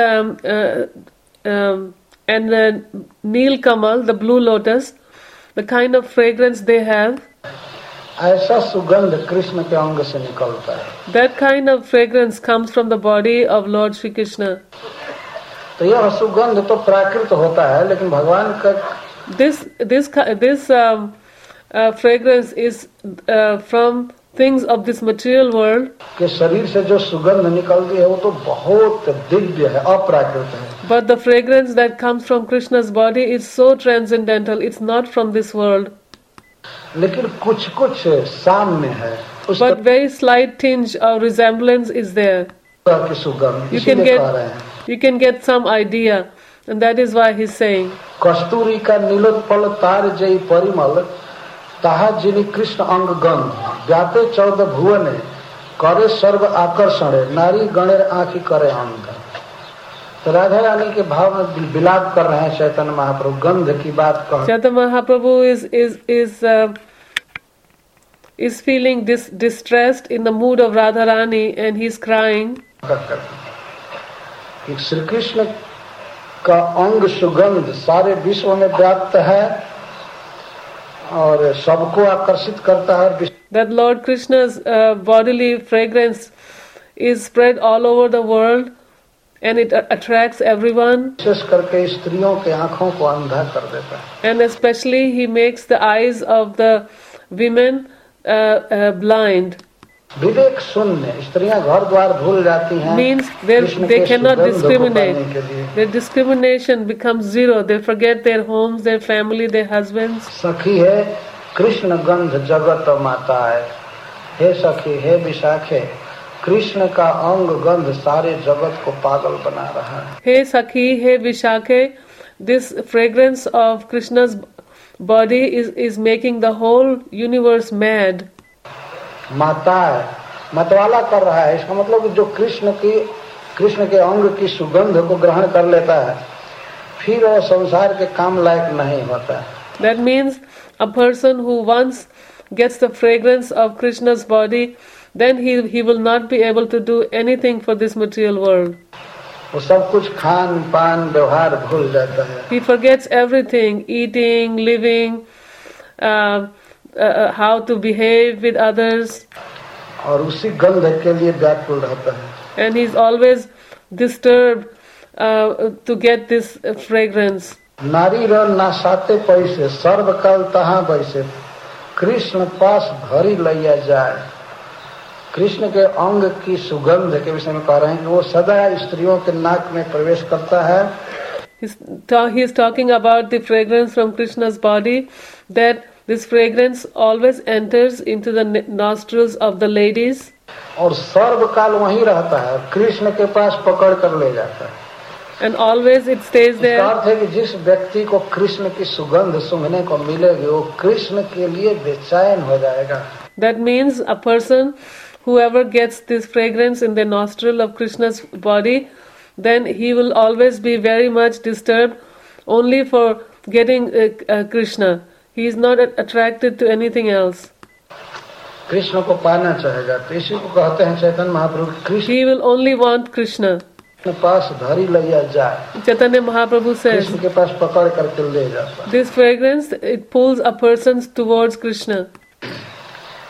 Neel Kamal, the blue lotus, the kind of fragrance they have,
ऐसा सुगंध कृष्ण के अंग से निकलता है।
that kind of fragrance comes from the body of Lord Shri Krishna.
तो यह सुगंध तो प्राकृत होता है, लेकिन भगवान का
This fragrance is from things of this material world,
के शरीर से जो सुगंध निकलती है वो तो बहुत दिव्य है, अप्राकृत है।
but the fragrance that comes from Krishna's body is so transcendental, it's not from this world.
लेकिन कुछ कुछ साम्य है, उस
But very slight tinge of resemblance is there.
तरह की सुगंध,
You can
इसीलिए कह रहे हैं
get some idea, and that is why he's saying.
कस्तूरी का नीलोत्पल तार जयी परिमल ताहा जिनि कृष्ण अंग गंध व्यापे 14 भुवने करे सर्व आकर्षण नारी गणेर आँखी करे अंग। तो राधा रानी के भाव में विलाप कर रहे हैं चैतन्य महाप्रभु, गंध की बात कह।
Chaitanya Mahaprabhu is feeling distressed in the mood of Radharani, and he's crying.
कि श्री कृष्ण का अंग सुगंध सारे विश्व में व्याप्त है और सबको आकर्षित करता है।
That Lord Krishna's bodily fragrance is spread all over the world, and it attracts everyone.
विशेष करके स्त्रियों के आंखों को अंधा कर देता है।
And especially he makes the eyes of the women blind.
विवेक शून्य स्त्रियां घर द्वार भूल जाती हैं।
Means they cannot discriminate. Their discrimination becomes zero. They forget their homes, their family, their husbands.
सखी है कृष्ण गंध जगत माता है, हे सखी हे विशाखे कृष्ण का अंग गंध सारे जगत को पागल बना रहा है।
Hey Sakhi, hey Vishakhe, this fragrance of Krishna's body is making the whole universe mad.
माता है, मतवाला कर रहा है। इसका मतलब जो कृष्ण के अंग की सुगंध को ग्रहण कर लेता है, फिर वो संसार के काम लायक नहीं होता।
That means a person who once gets the fragrance of Krishna's body, then he will not be able to do anything for this material world.
वो सब कुछ खान पान व्यवहार भूल जाता है।
He forgets everything: eating, living, how to behave with others.
और उसी गंध के लिए व्याकुल रहता है।
And he's always disturbed to get this fragrance.
नारी र नासाते पैसे सर्वकाल तहाँ बैसे कृष्ण पास धरी लैया जाए। कृष्ण के अंग की सुगंध के विषय में कह रहे हैं कि वो सदा स्त्रियों के नाक में प्रवेश करता है।
He is talking about the fragrance from Krishna's body, that this fragrance always enters into the nostrils of the ladies.
और सर्वकाल वहीं रहता है, कृष्ण के पास पकड़ कर ले जाता है।
And always it stays there.
इसका अर्थ है कि जिस व्यक्ति को कृष्ण की सुगंध सूंघने को मिलेगी, वो कृष्ण के लिए बेचैन हो जाएगा।
That means a person, whoever gets this fragrance in the nostril of Krishna's body, then he will always be very much disturbed only for getting Krishna. He is not attracted to anything else.
Krishna को पाना चाहेगा, तो इसी को कहते हैं Chaitanya Mahaprabhu, Krishna
He will only want Krishna.
पास धरी लैया जाए।
Chaitanya Mahaprabhu says,
कृष्ण के पास पकड़ करके ले जाता है।
this fragrance, it pulls a person towards Krishna.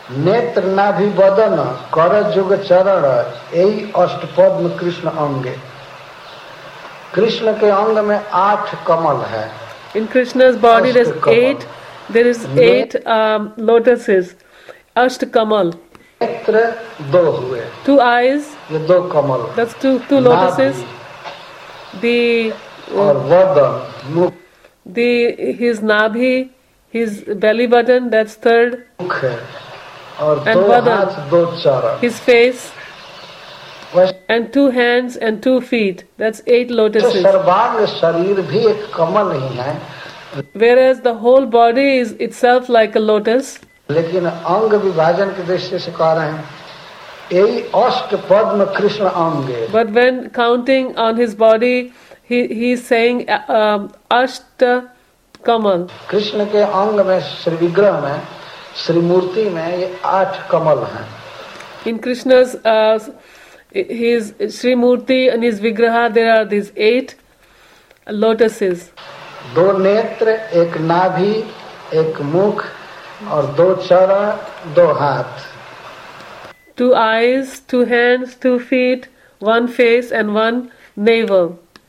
नेत्र नाभि बदन कर जुग चरण यही अष्टपद्म कृष्ण अंगे। कृष्ण के अंग में 8 कमल है।
In Krishna's body there is 8 lotuses, Ashtakamal.
नेत्र 2 हुए,
2 eyes,
ये 2 कमल,
that's two lotuses. The
और वदन मुख,
his nabhi, his belly button, that's 3rd.
मुख है, और
And
2
vadan.
हाथ 2 चरण,
His face, and 2 hands and 2 feet, that's 8 lotuses.
सर्वांग शरीर भी एक कमल ही है,
Whereas the whole body is itself like a lotus.
लेकिन अंग विभाजन की दृष्टि से कह रहे हैं यही अष्टपद्म कृष्ण अंगे।
But when counting on his body, he is saying Ashta Kamal.
Krishna के अंग में, श्री विग्रह में, श्री मूर्ति में ये 8 कमल हैं।
In Krishna's his Sri Murti and his Vigraha, there are these 8 lotuses.
2 नेत्र, 1 नाभि, 1 मुख और 2 चरण, 2 हाथ।
2 eyes, 2 hands, 2 feet, 1 face and 1 navel.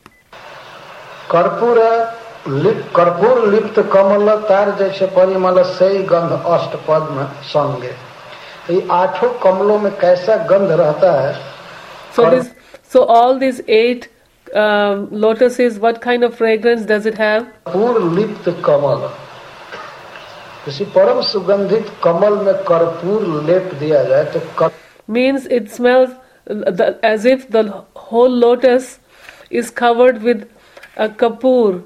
कर्पूर लिप्त कमल तार जैसे परिमल से गंध अष्टपद्म संगे। ये 8 कमलों में कैसा गंध रहता है?
So all these 8 lotuses, what kind of fragrance does it have?
कर्पूर लिप्त कमल, किसी परम सुगंधित कमल में कर्पूर लेप दिया जाए तो
means it smells as if the whole lotus is covered with a kapoor.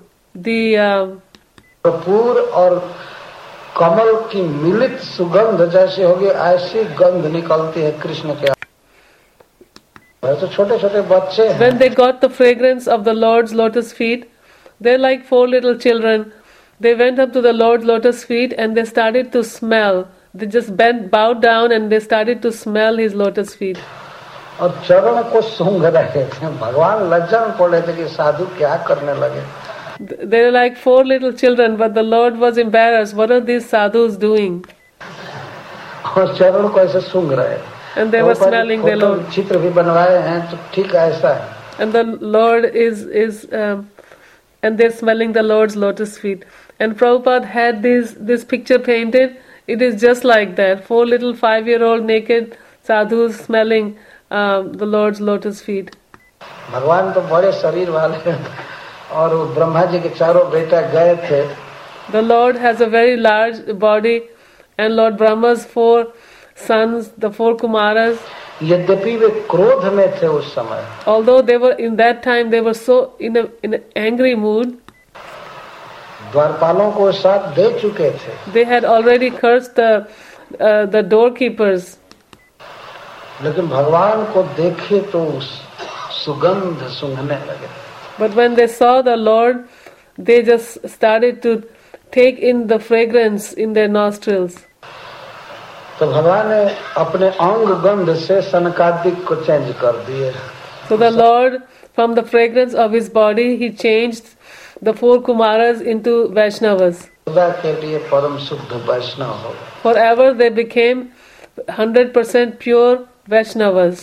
कर्पूर और कमल की मिलित सुगंध जैसे होगी, ऐसी गंध निकलती है कृष्ण के। तो छोटे छोटे बच्चे हैं।
When they got the fragrance of the Lord's lotus feet, they're like 4 little children. They went up to the Lord's lotus feet and they started to smell. They just bowed down and they started to smell his lotus feet.
और चरण को सूंघ रहे थे। भगवान लज्जा में पड़ रहे थे कि साधु क्या करने लगे।
They're like 4 little children, but the Lord was embarrassed. What are these sadhus doing?
और चरण को ऐसे सूंघ रहे।
And they were smelling the Lord.
चित्र भी बनवाए हैं तो ठीक ऐसा है।
And the Lord and they're smelling the Lord's lotus feet. And Prabhupada had this picture painted. It is just like that. 4 little 5-year-old naked sadhus smelling the Lord's lotus feet.
भगवान तो बड़े शरीर वाले हैं और ब्रह्मा जी के चारों बेटा गए थे।
The Lord has a very large body and Lord Brahma's 4 sons, the 4 Kumaras.
यद्यपि वे क्रोध में थे उस समय,
although they were in that time they were so in an angry mood,
द्वारपालों को साथ दे चुके थे।
they had already cursed the doorkeepers.
लेकिन भगवान को देखे तो सुगंध सूंघने लगे।
But when they saw the Lord, they just started to take in the fragrance in their nostrils.
तो भगवान ने अपने अंग गंध से सनकादिक को चेंज कर दिए।
So the Lord, from the fragrance of his body, he changed the 4 Kumaras into Vaishnavas.
सदा के लिए परम शुद्ध वैष्णव हो।
Forever they became 100% pure Vaishnavas.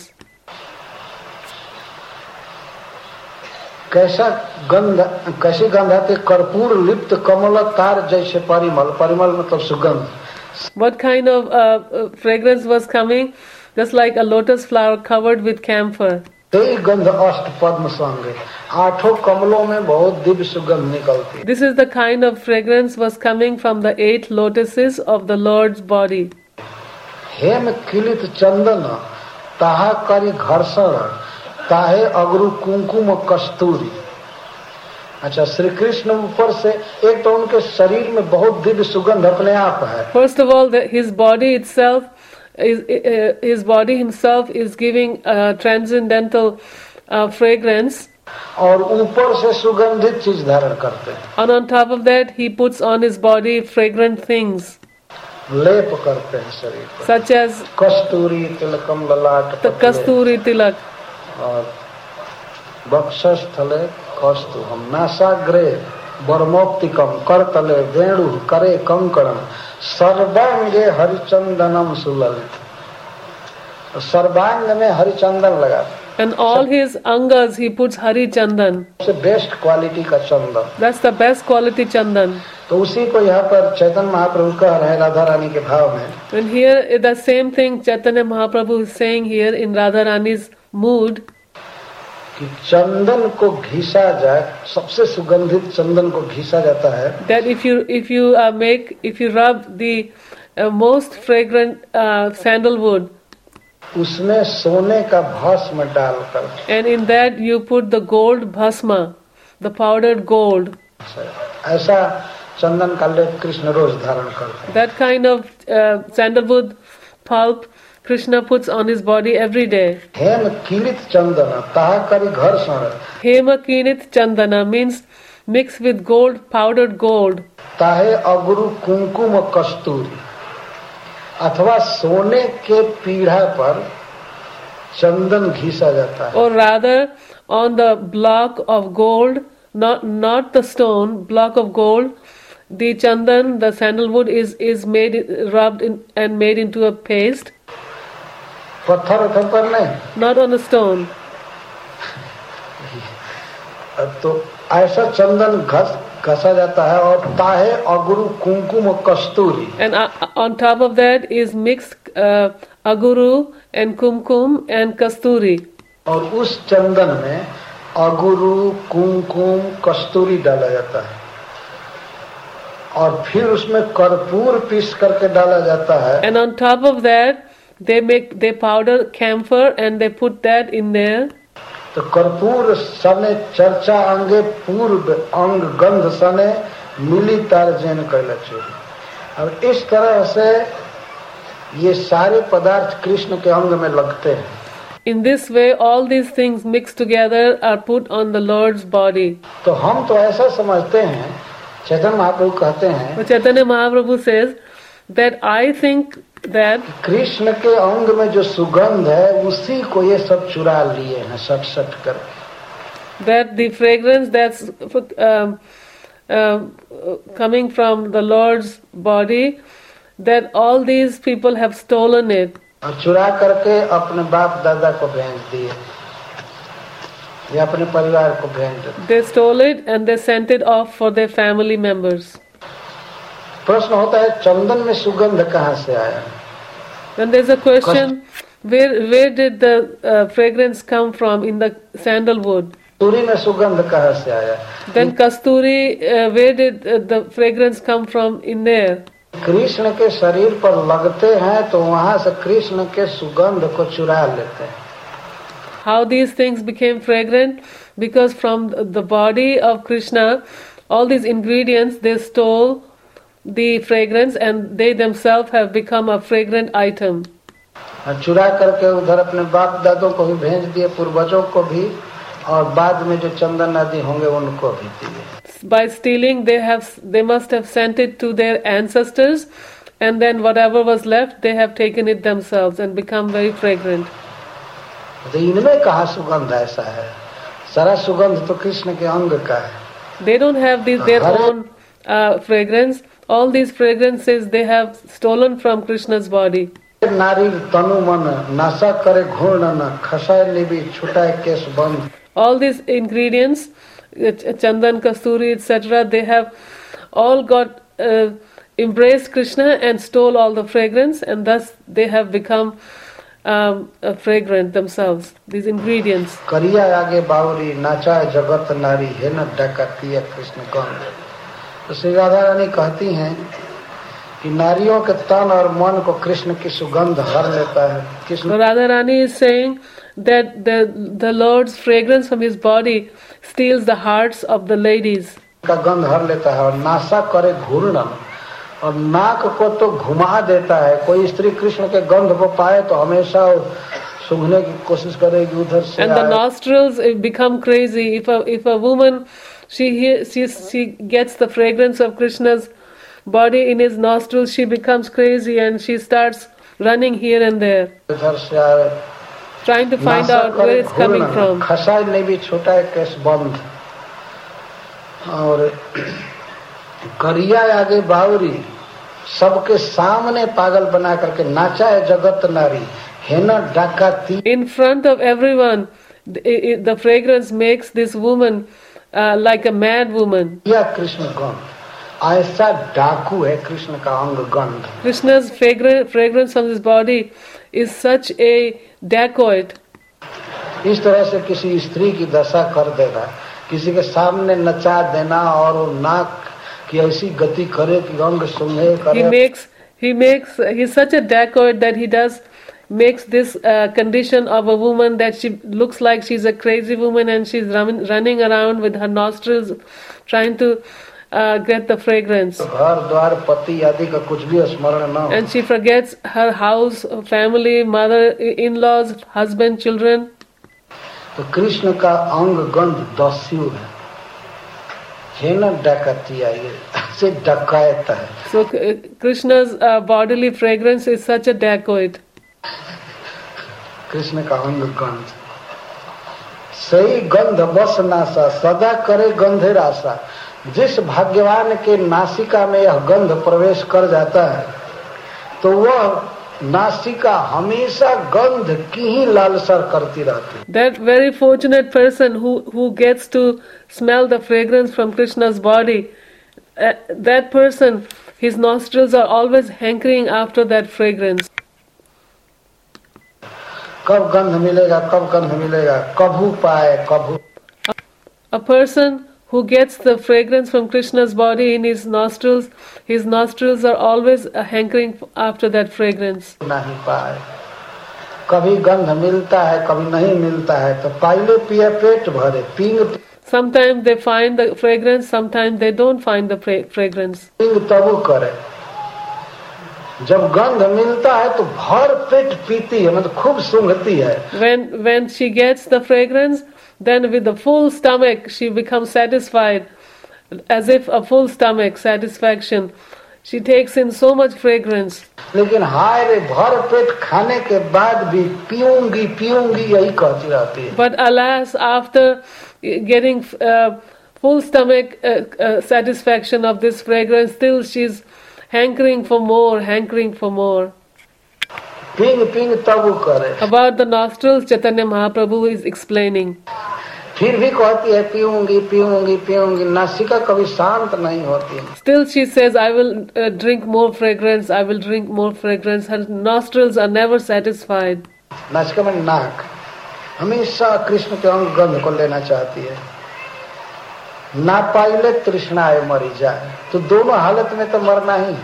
कैसी गंध आती? कर्पूर लिप्त कमल तार जैसे परिमल। परिमल मतलब सुगंध।
What kind of fragrance was coming? Just like a lotus flower covered with camphor.
यही गंध अष्टपद्म संगे। 8 कमलों में बहुत दिव्य सुगंध निकलती।
This is the kind of fragrance was coming from the 8 lotuses of the Lord's body.
हेम किलित चंदन ताहा करी घर्षण ताहे अगरु कुंकुम कस्तूरी। अच्छा, श्री कृष्ण ऊपर से एक तो उनके शरीर में बहुत दिव्य सुगंध अपने आप है।
First of all, his body itself his body himself is giving a transcendental fragrance.
और ऊपर से सुगंधित चीज धारण करते हैं।
And on top of that, he puts on his body fragrant things.
लेप करते हैं शरीर पर।
Such as
कस्तूरी तिलकम ललाट
the kasturi tilak.
और वक्षस्थले कस्तूरम नासाग्रे वर्मोक्तिकम करतले वेणु करे कंकणम सर्वांगे हरिचंदनम सुललित, सर्वांग में हरिचंदन लगा,
and all his angas he puts Hari Chandan.
सबसे बेस्ट क्वालिटी का चंदन,
That's the best quality Chandan.
तो उसी को यहाँ पर चैतन्य महाप्रभु कह रहे हैं राधा रानी के भाव में।
And here the same thing Chaitanya Mahaprabhu is saying here in Radha Rani's mood,
कि चंदन को घिसा जाए, सबसे सुगंधित चंदन को घिसा जाता है,
that if you rub the most fragrant sandalwood,
उसमें सोने का भस्म डालकर,
and in that you put the gold bhasma, the powdered gold.
ऐसा चंदन का लेप कृष्ण रोज धारण करते हैं।
That kind of sandalwood pulp Krishna puts on his body every day.
हेम कीलित चंदन ताहा करी घर सण,
Hema kinit chandana means mixed with gold, powdered gold.
ताहे अगुरु कुंकुम कस्तूरी, अथवा सोने के पीढ़ा पर चंदन घिसा जाता है,
Or rather on the block of gold, not the stone, block of gold, the chandan, the sandalwood is made, rubbed in and made into a paste,
पत्थर वत्थर पर नहीं।
not on a stone.
तो ऐसा चंदन घसा जाता है, और ताहे अगुरु कुंकुम कस्तूरी,
And on top of that is mixed aguru and kumkum and kasturi.
और उस चंदन में अगुरु कुंकुम कस्तूरी डाला जाता है, और फिर उसमें कर्पूर पीस करके डाला जाता है,
And on top of that they powder camphor and they put that in there.
तो कर्पूर सने चर्चा अंगे पूर्व अंग गंध सने मिली तार जैन कैला चोरी। अब इस तरह से ये सारे पदार्थ कृष्ण के अंग में लगते हैं।
In this way all these things mixed together are put on the Lord's body.
तो हम तो ऐसा समझते हैं, चैतन्य महाप्रभु कहते हैं,
But Chaitanya Mahaprabhu says that I think that
Krishna के अंग में जो सुगंध है उसी को ये सब चुरा लिए हैं सट सट कर।
that the fragrance that's coming from the Lord's body, that all these people have stolen it.
और चुरा करके अपने बाप दादा को भेज दिए या अपने परिवार को भेज दिए।
They stole it and they sent it off for their family members.
प्रश्न होता है चंदन में सुगंध कहाँ से आया?
Then there's a question, where did the fragrance come from in the sandalwood?
कस्तूरी में सुगंध कहाँ से आया?
Then kasturi, where did the fragrance come from in there?
Krishna के शरीर पर लगते हैं तो वहाँ से कृष्ण के सुगंध को चुरा लेते हैं।
How these things became fragrant? Because from the body of Krishna, all these ingredients, they stole the fragrance and they themselves have become a fragrant item.
चुरा करके उधर अपने बाप दादों को भी भेज दिए, पूर्वजों को भी, और बाद में जो चंदन आदि होंगे उनको भी दिए।
By stealing, they must have sent it to their ancestors, and then whatever was left, they have taken it themselves and become very fragrant.
तो इनमें कहाँ सुगंध ऐसा है? सारा सुगंध तो कृष्ण के अंग का है।
They don't have their own fragrance. All these fragrances they have stolen from Krishna's body.
नारी तनु मन नासा करे घूर्ण न खसाए निबी छुटाए केस बंद।
All these ingredients, chandan, kasturi, etc., they have all got embraced Krishna and stole all the fragrance, and thus they have become fragrant themselves. These ingredients.
करिया आगे बावरी नाचा जगत नारी है न डकतिया कृष्ण गंध। तो श्री राधा रानी कहती हैं कि नारियों के तन और मन को कृष्ण की सुगंध हर लेता है। Krishna
Radha Rani is saying that the Lord's fragrance from his body steals the hearts of the ladies.
का गंध हर लेता है और नासा करे घूर्णन, और नाक को तो घुमा देता है। कोई स्त्री कृष्ण के गंध को पाए तो हमेशा सूंघने की कोशिश करेगी उधर से।
And the nostrils become crazy. If a woman she gets the fragrance of Krishna's body in his nostrils, she becomes crazy and she starts running here and there,
इधर से आए
trying to find out where it's coming from.
खसाई नहीं भी छोटा है case बंद, और करिया आगे बावरी सबके सामने पागल बना करके नाचा है जगत नारी, है न डाकाती।
In front of everyone, the fragrance makes this woman like a mad woman.
या कृष्ण गंध ऐसा डाकू है कृष्ण का अंग गंध।
Krishna's fragrance from his body is such a dacoit.
इस तरह से किसी स्त्री की दशा कर देगा, किसी के सामने नचा देना और वो नाक की ऐसी गति करे कि अंग सूंघे करे।
He's such a dacoit that he makes this condition of a woman that she looks like she's a crazy woman and she's running around with her nostrils trying to get the fragrance.
घर द्वार पति आदि का कुछ भी स्मरण न हो।
And she forgets her house, family, mother, in-laws, husband, children.
तो कृष्ण का अंग गंध दस्यु है न डकैती आई से डकैत है।
So Krishna's bodily fragrance is such a dacoit.
Krishna का अंग गंध सही गंध बस नासा सदा करे गंधेर आशा। जिस भाग्यवान के नासिका में यह गंध प्रवेश कर जाता है तो वह नासिका हमेशा गंध की ही लालसा करती रहती है।
That very fortunate person who gets to smell the fragrance from Krishna's body, that person, his nostrils are always hankering after that fragrance.
कब गंध मिलेगा, कब गंध मिलेगा, कभू पाए कभू।
A person who gets the fragrance from Krishna's body in his nostrils are always hankering after that fragrance.
नहीं पाए, कभी गंध मिलता है कभी नहीं मिलता है, तो पाइले पिए पेट भरे पिंग।
Sometimes they find the fragrance, sometimes they don't find the fragrance.
पिंग तबु करे। जब गंध मिलता है तो भर पेट पीती है, मतलब खूब सूंघती है।
When she gets the fragrance, then with the full stomach she becomes satisfied, as if a full stomach satisfaction. She takes in so much fragrance.
लेकिन हाय रे भर पेट खाने के बाद भी पीऊंगी पीऊंगी यही कहती रहती है।
But alas, after getting full stomach satisfaction of this fragrance, still she's hankering for more, hankering for more.
पिंग पिंग तबु करे।
About the nostrils, Chaitanya Mahaprabhu is explaining.
फिर भी कहती है पीऊंगी पीऊंगी पीऊंगी, नासिका कभी शांत नहीं होती।
Still she says, I will drink more fragrance, I will drink more fragrance. Her nostrils are never satisfied.
नासिका में नाक हमेशा कृष्ण के अंग गंध को लेना चाहती है। ना पाइले तृष्णाए मरी जाए, तो दोनों हालत में तो मरना ही।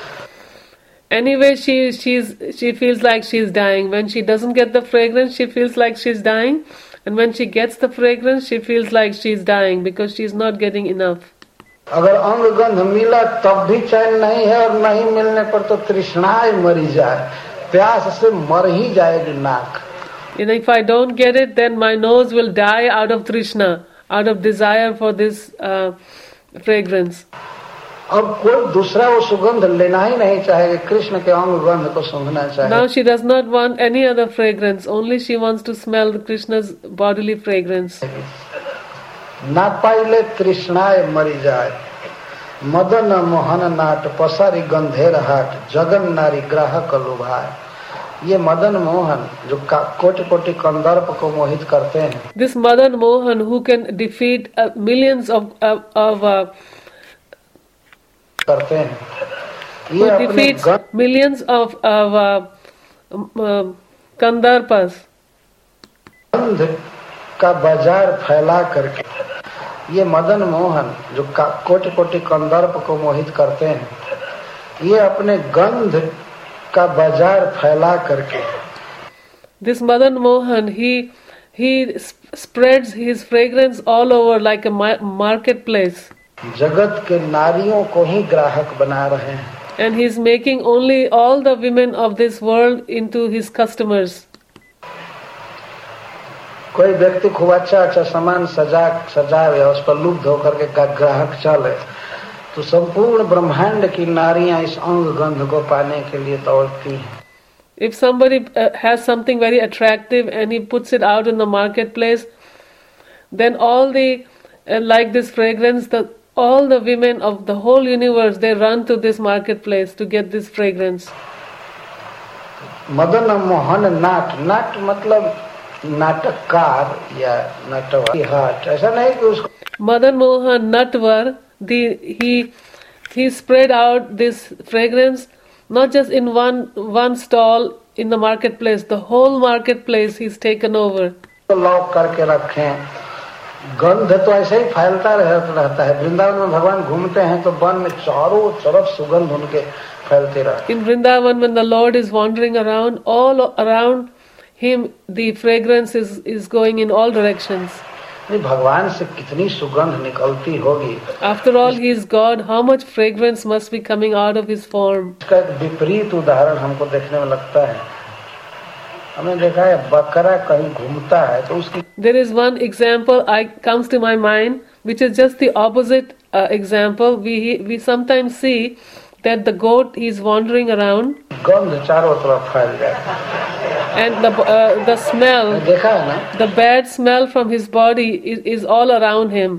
Anyway, she feels like she's dying. When she doesn't get the fragrance, she feels like she's dying. And when she gets the fragrance, she feels like she's dying because she's not getting enough.
अगर अंग गंध मिला तब भी चैन नहीं है, और नहीं मिलने पर तो तृष्णाए मरी जाए, प्यास से मर ही जाएगी नाक।
And if I don't get it, then my nose will die out of trishna, out of desire for this fragrance.
अब कोई दूसरा वो सुगंध लेना ही नहीं चाहेगा, कृष्ण के अंग गंध को सूंघना चाहे।
Now she does not want any other fragrance, only she wants to smell Krishna's bodily fragrance.
ना पाइले तृष्णाए मरी जाए, मदन मोहन नाट पसारी गंधेर हाट, जगन नारी ग्राहक लुभाए। ये मदन मोहन जो कोटि कोटि कंदर्प को मोहित करते हैं।
This Madan Mohan who can defeat millions of
करते हैं,
who defeats millions of Kandarpas.
गंध का बाजार फैला करके, ये मदन मोहन जो कोटि कोटि कंदर्प को मोहित करते हैं, ये अपने गंध का बाजार फैला करके।
This Madan Mohan, he spreads his fragrance all over like a marketplace.
जगत के नारियों को ही ग्राहक बना रहे हैं।
And he's making only all the women of this world into his customers.
कोई व्यक्ति खूब अच्छा सामान सजाए उस पर लुब्ध होकर के ग्राहक चले, तो संपूर्ण ब्रह्मांड की नारियां इस अंग गंध को पाने के लिए दौड़ती हैं।
If somebody has something very attractive and he puts it out in the marketplace, then all the like this fragrance, all the women of the whole universe, they run to this marketplace to get this fragrance.
Madan Mohan नाट, नाट मतलब नाटककार या नटवार, ऐसा नहीं कि उसको
Madan Mohan Natwar, he spread out this fragrance not just in one stall in the marketplace, the whole marketplace he's taken over.
Lock करके रखें, गंध तो ऐसे ही फैलता रहता है। वृंदावन में भगवान घूमते हैं तो वन में चारों तरफ सुगंध उनके फैलते रहते।
In Vrindavan, when the Lord is wandering around, all around him the fragrance is going in all directions.
भगवान से कितनी सुगंध निकलती होगी।
After all, he is God. How much fragrance must be coming out of his form?
इसका एक विपरीत उदाहरण हमको देखने में लगता है। हमने देखा है बकरा कहीं घूमता है तो उसकी
There is one example comes to my mind, which is just the opposite example. We sometimes see that the goat is wandering around,
गंध चारों तरफ फैल जाती है।
and the smell,
देखा है ना,
the bad smell from his body is all around him.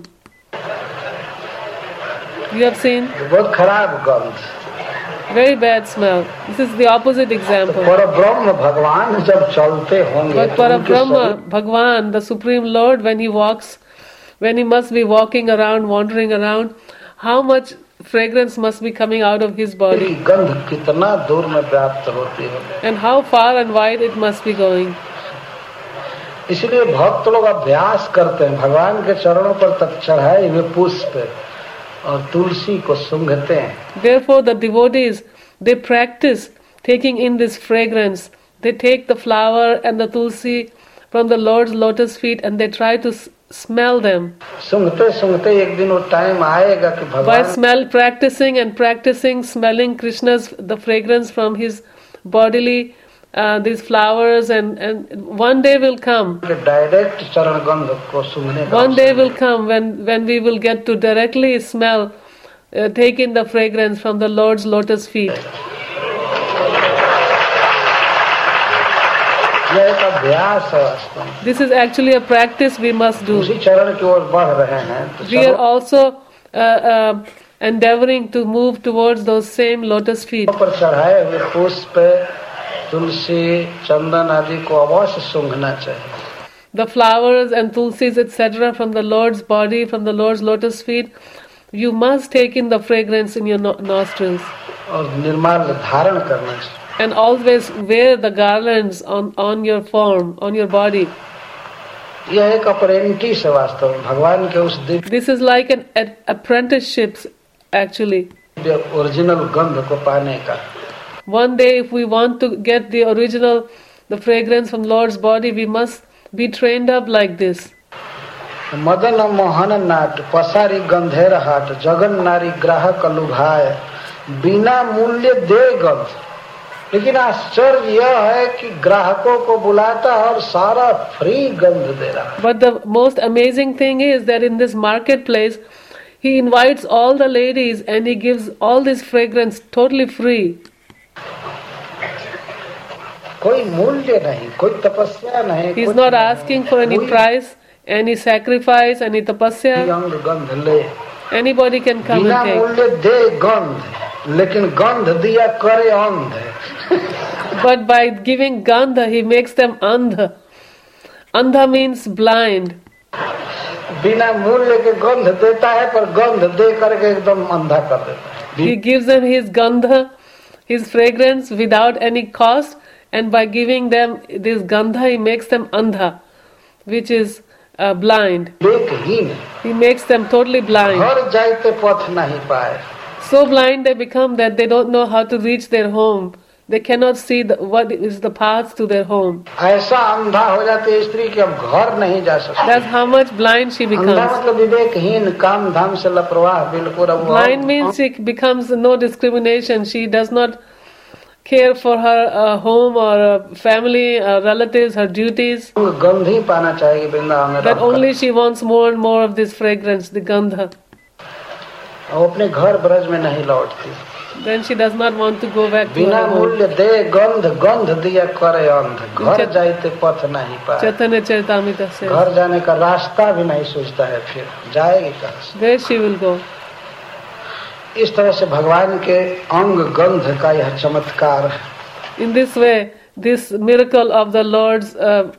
You have seen?
बहुत खराब गंध।
Very bad smell. This is the opposite example.
परब्रह्म भगवान जब चलते होंगे
But Parabrahma, Bhagwan, the Supreme Lord, when he must be walking around, wandering around, how much fragrance must be coming out of his body,
गंध कितना दूर में व्याप्त होती है।
and how far and wide it must be going.
इसलिए भक्त लोग अभ्यास करते हैं, भगवान के चरणों पर तक चढ़ाए हुए पुष्प और तुलसी को सूंघते हैं।
Therefore, the devotees, they practice taking in this fragrance. They take the flower and the tulsi from the Lord's lotus feet and they try to smell them.
सूंघते सूंघते एक दिन वो टाइम आएगा कि
By
भगवान
practicing smelling Krishna's the fragrance from his bodily these flowers, and one day will come.
के direct चरण गंध को सूंघने का
One day will come when we will get to directly smell, take in the fragrance from the Lord's lotus feet.
यह एक अभ्यास है वास्तव में।
This is actually a practice we must do.
उसी चरण की ओर बढ़ रहे हैं तो
We are also endeavoring to move towards those same lotus feet.
पर चढ़ाए हुए पुष्प, तुलसी, चंदन आदि को अवश्य सूंघना चाहिए।
The flowers and tulsis, etc., from the Lord's body, from the Lord's lotus feet, you must take in the fragrance in your nostrils.
और निर्माल धारण करना चाहिए।
And always wear the garlands on your form, on your body.
यह एक apprentice है वास्तव में भगवान के उस Divya
This is like an apprenticeship, actually.
Original गंध को पाने का।
One day, if we want to get the fragrance from Lord's body, we must be trained up like this.
Madan Mohan नाट पसारी गंधेर हाट जगन नारी ग्राहक लुभाए बिना मूल्य दे गंध। लेकिन आश्चर्य यह है कि ग्राहकों को बुलाता है और सारा फ्री गंध दे रहा है।
But the most amazing thing is that in this marketplace, he invites all the ladies and he gives all this fragrance totally free.
कोई मूल्य नहीं, कोई तपस्या नहीं।
He is not asking for any price, any sacrifice, any tapasya.
अंग गंध ले,
Anybody can come
बिना
and take.
मूल्य दे गंध, लेकिन गंध दिया करे अंध।
But by giving gandha, he makes them andha. Andha means blind.
बिना मूल्य के गंध देता है पर गंध दे करके एकदम अंधा कर देता है।
He gives them his gandha, his fragrance without any cost, and by giving them this gandha, he makes them andha, which is blind.
विवेकहीन,
He makes them totally blind.
घर जाते पथ नहीं पाए।
So blind they become that they don't know how to reach their home. They cannot see what is the path to their home.
ऐसा अंधा हो जाती है स्त्री कि अब घर नहीं जा सकती।
That's how much blind she
अंधा
becomes.
मतलब विवेकहीन, काम धाम से लापरवाह बिल्कुल। अब
Blind means she becomes no discrimination. She does not care for her home or family, relatives, her duties.
गंध ही पाना चाहिए वृंदावन में
That
रहकर।
only she wants more and more of this fragrance, the gandha.
वो अपने घर ब्रज में नहीं लौटती।
Then she does not want to go back to
बिना
her home.
मूल्य दे गंध, गंध दिया करे अंध। घर जाते पथ नहीं पाए।
Chaitanya Charitamrita says.
घर जाने का रास्ता भी नहीं सोचता है, फिर जाएगी कहाँ से?
Where she will go?
इस तरह से भगवान के अंग गंध का यह चमत्कार है।
In this way, this miracle of the Lord's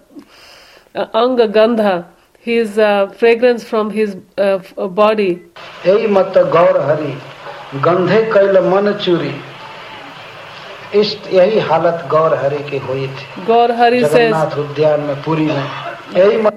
anga gandha, his fragrance from his body.
यही मत गौर हरि गंधे कैल मन चूरी, इस यही हालत गौर हरि की हुई थी
Gaur Hari says,
जगन्नाथ उद्यान में, पुरी में। यही मत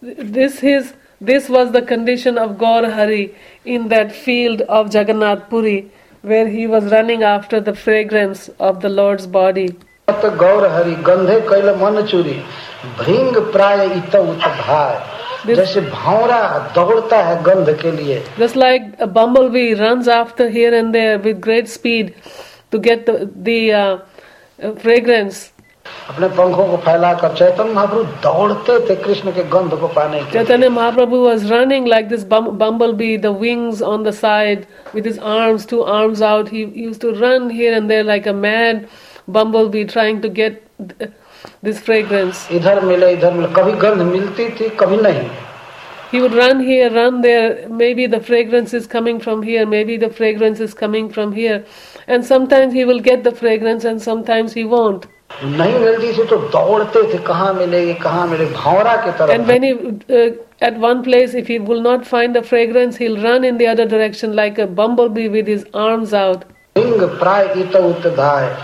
this was the condition of Gaur Hari in that field of Jagannath Puri, where he was running after the fragrance of the Lord's body.
मत गौर हरि गंधे कैल मन चूरी, भृंग प्राय इत उत भाय, जैसे भौरा दौड़ता है गंध के लिए।
Just like a bumblebee runs after here and there with great speed to get the fragrance.
अपने पंखों को फैलाकर चैतन्य महाप्रभु दौड़ते थे कृष्ण के गंध को पाने के लिए।
Chaitanya Mahaprabhu was running like this bumblebee, the wings on the side, with his arms, 2 arms out. He used to run here and there like a mad bumblebee trying to get this fragrance.
इधर मिले, कभी गंध मिलती थी, कभी नहीं।
He would run here, run there. Maybe the fragrance is coming from here, maybe the fragrance is coming from here. And sometimes he will get the fragrance and sometimes he won't.
नहीं मिलती थी तो दौड़ते थे, कहाँ मिलेगी कहाँ मिले, भौरा की तरह।
And when he at one place, if he will not find the fragrance, he'll run in the other direction like a bumblebee with his arms out.
भृंग प्राय इत उत धाय,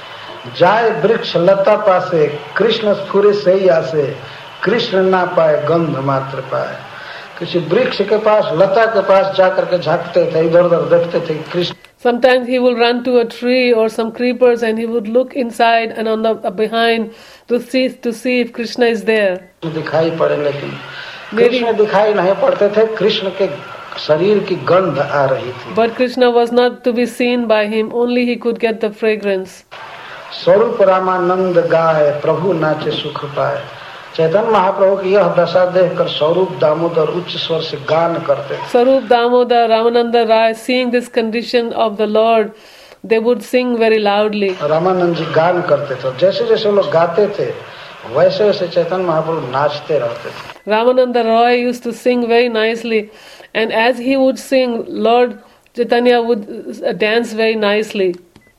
जाए वृक्ष लता पासे, कृष्ण स्फुरे सही आसे, कृष्ण ना पाए गंध मात्र पाए। किसी वृक्ष के पास, लता के पास जाकर के झांकते थे, इधर उधर देखते थे Krishna.
Sometimes he will run to a tree or some creepers and he would look inside and on the behind to see if Krishna is there.
दिखाई पड़े, लेकिन कृष्ण दिखाई नहीं पड़ते थे, कृष्ण के शरीर की गंध आ रही थी।
But Krishna was not to be seen by him, only he could get the fragrance.
स्वरूप रामानंद गाय, प्रभु नाचे सुख पाए। चैतन्य महाप्रभु की यह दशा देखकर स्वरूप दामोदर उच्च स्वर से गान करते थे।
Swarup Damodar, Ramananda Rai, seeing this condition of the Lord, they would sing very loudly.
Ramanand जी गान करते थे, जैसे जैसे लोग गाते थे वैसे वैसे चैतन्य महाप्रभु नाचते रहते थे।
Ramananda Roy used to sing very nicely, and as he would sing, Lord Chaitanya would dance very nicely.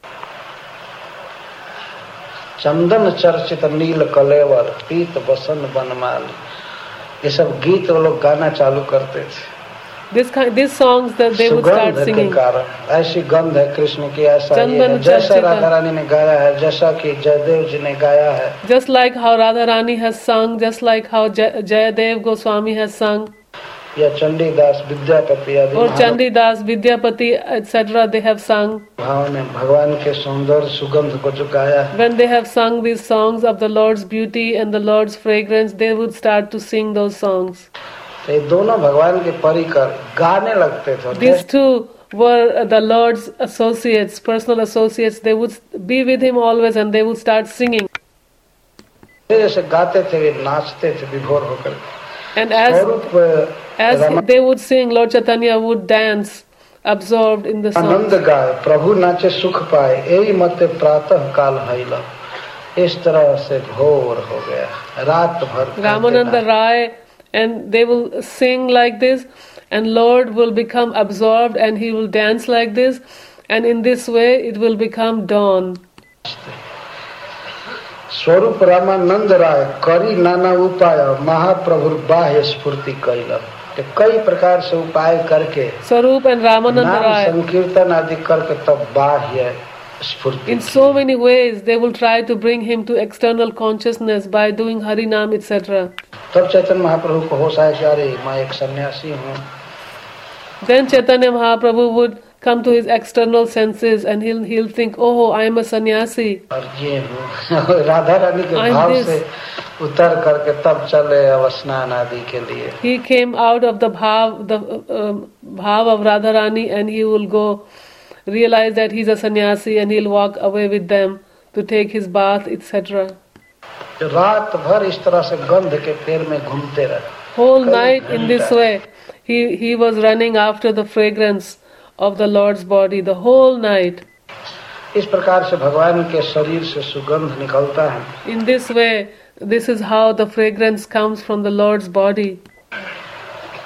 चंदन चर्चित नील कलेवर, पीत बसन बनमाल, ये सब गीत वो लोग गाना चालू करते थे।
These songs that they would start
सुगंध के
singing.
कारण ऐसी गंध है कृष्ण की, ऐसा ये
चंदन
है, जैसा
चर्चित।
राधा रानी ने गाया है, जैसा कि जयदेव जी ने गाया है।
Just like how Radharani has sung, just like how Jayadev Goswami has sung,
या चंडीदास विद्यापति आदि
or Chandidas, Vidyapati, etc. they have sung.
भाव ने भगवान के सौंदर्य सुगंध को जो गाया है,
When they have sung these songs of the Lord's beauty and the Lord's fragrance, they would start to sing those songs.
तो ये दोनों भगवान के परिकर गाने लगते थे।
These two were the Lord's associates, personal associates. They would be with him always and they would start singing.
जैसे गाते थे वे नाचते थे विभोर होकर।
And as they would sing, Lord Chaitanya would dance, absorbed in the
Anand
songs.
गाए, प्रभु नाचे सुख पाए, यही मत प्रातः काल हैला। इस तरह से भोर हो गया, रात भर
Ramananda Rai, and they will sing like this, and Lord will become absorbed and he will dance like this, and in this way it will become dawn.
स्वरूप रामानंद राय करी नाना उपाय, महाप्रभु बाह्य स्फूर्ति कैला। कई प्रकार से उपाय करके
Swarup and Ramananda
नाम
Rai,
संकीर्तन आदि करके तब बाह्य स्फूर्ति।
in so many ways they will try to bring him to external consciousness by doing Harinam, etc.
तब चैतन्य महाप्रभु को होश आया कि अरे मैं एक सन्यासी हूँ।
Then Chaitanya Mahaprabhu would come to his external senses and he'll think, oh, I am a sannyasi.
और ये हूँ राधा रानी के
I'm
भाव
this.
से उतर करके तब चले अब स्नान आदि के लिए।
He came out of the bhav of Radharani and he will go realize that he's a sannyasi and he'll walk away with them to take his bath, etc.
रात भर इस तरह से गंध के पेड़ में घूमते रहे।
Whole night in this way, he was running after the fragrance of the Lord's body, the whole night.
इस प्रकार से भगवान के शरीर से सुगंध निकलता है।
In this way, this is how the fragrance comes from the Lord's body.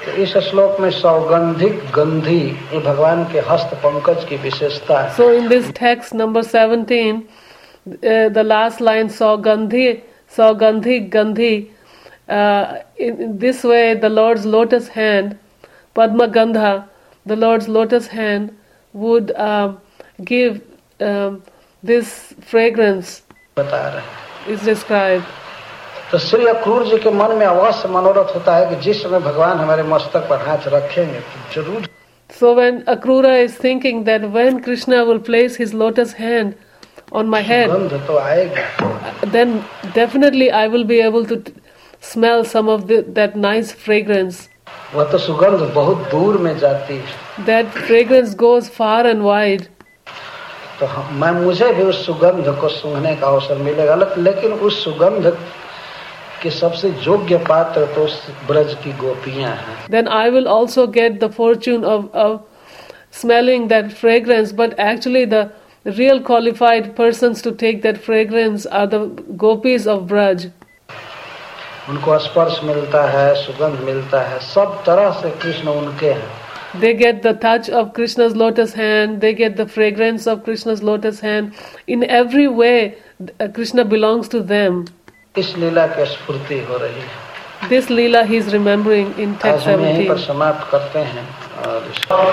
तो इस श्लोक में सौगंधिक गंधी ये भगवान के हस्त पंकज की विशेषता है।
So in this text number 17, the last line Saugandhi Gandhi. In this way, the Lord's lotus hand, Padma Gandha, the Lord's lotus hand, would give this fragrance.
बता रहे
Is described.
तो श्री अक्रूर जी के मन में अवश्य मनोरथ होता है कि जिस समय भगवान हमारे मस्तक पर हाथ रखेंगे तो जरूर।
So when Akrura is thinking that when Krishna will place his lotus hand on my head,
सुगंध तो आएगी।
then definitely I will be able to smell some of that nice fragrance.
वह तो सुगंध बहुत दूर में जाती है।
That fragrance goes far and wide.
तो मुझे भी उस सुगंध को सूंघने का अवसर मिलेगा, लेकिन उस सुगंध के सबसे योग्य पात्र तो ब्रज की गोपियां हैं।
Then I will also get the fortune of smelling that fragrance, but actually the real qualified persons to take that fragrance are the gopis of Braj.
उनको स्पर्श मिलता है, सुगंध मिलता है, सब तरह से कृष्ण उनके हैं।
They get the touch of Krishna's lotus hand, they get the fragrance of Krishna's lotus hand. In every way, Krishna belongs to them.
इस लीला की स्फूर्ति हो रही है।
This Leela he is remembering in text 17.
यहीं पर समाप्त करते हैं और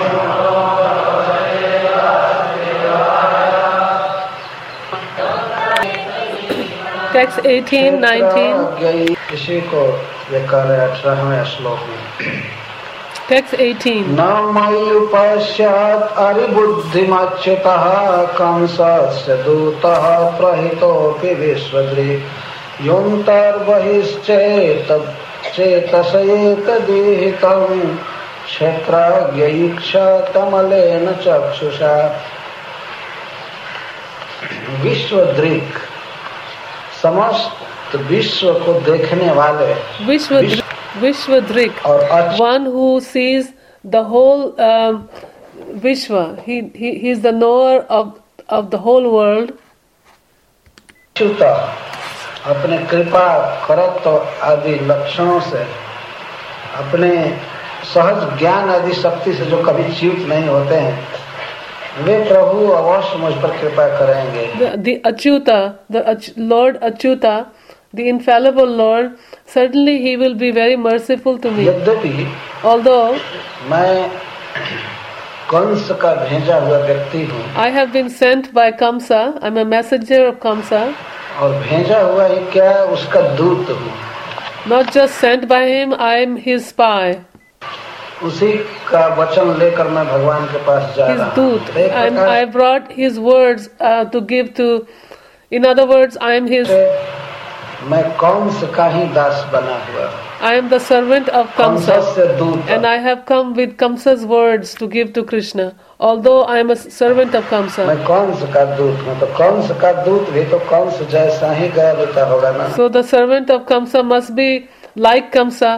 Text 18, 19.
इसी को ये कह रहे 18वें श्लोक में।
Text 18.
न मय्युपश्चात् अरिबुद्धिमच्युतः कंसस्य दूतः प्रहितोऽपि विश्वदृक् योऽन्तर्बहिश्चेतसैतदेहितं क्षेत्रज्ञैक्ष कमलेन चक्षुषा। विश्वदृक् समस्त विश्व को देखने वाले,
Vishwadrik, one who sees the whole Vishwa. He is the knower of the whole world.
अपने कृपा करत्व आदि लक्षणों से, अपने सहज ज्ञान आदि शक्ति से जो कभी च्युत नहीं होते हैं, वे प्रभु अवश्य मुझ पर कृपा करेंगे।
The Achyuta, Lord Achyuta, the infallible Lord, certainly he will be very merciful to me.
यद्यपि
Although
मैं कंस का भेजा हुआ व्यक्ति हूँ,
I have been sent by Kamsa, I am a messenger of Kamsa.
और भेजा हुआ ही क्या, उसका दूत हूँ।
Not just sent by him, I am his spy.
उसी का वचन लेकर मैं भगवान के पास जा रहा हूँ।
His दूत, and I brought his words to give to. In other words, I am his.
मैं कंस का ही दास बना हुआ।
I am the servant of Kamsa,
से दूत,
and I have come with Kamsa's words to give to Krishna. Although I am a servant of Kamsa.
मैं कंस का दूत हूँ, तो कंस का दूत भी तो कंस जैसा ही गया बेटा होगा ना।
So the servant of Kamsa must be like Kamsa.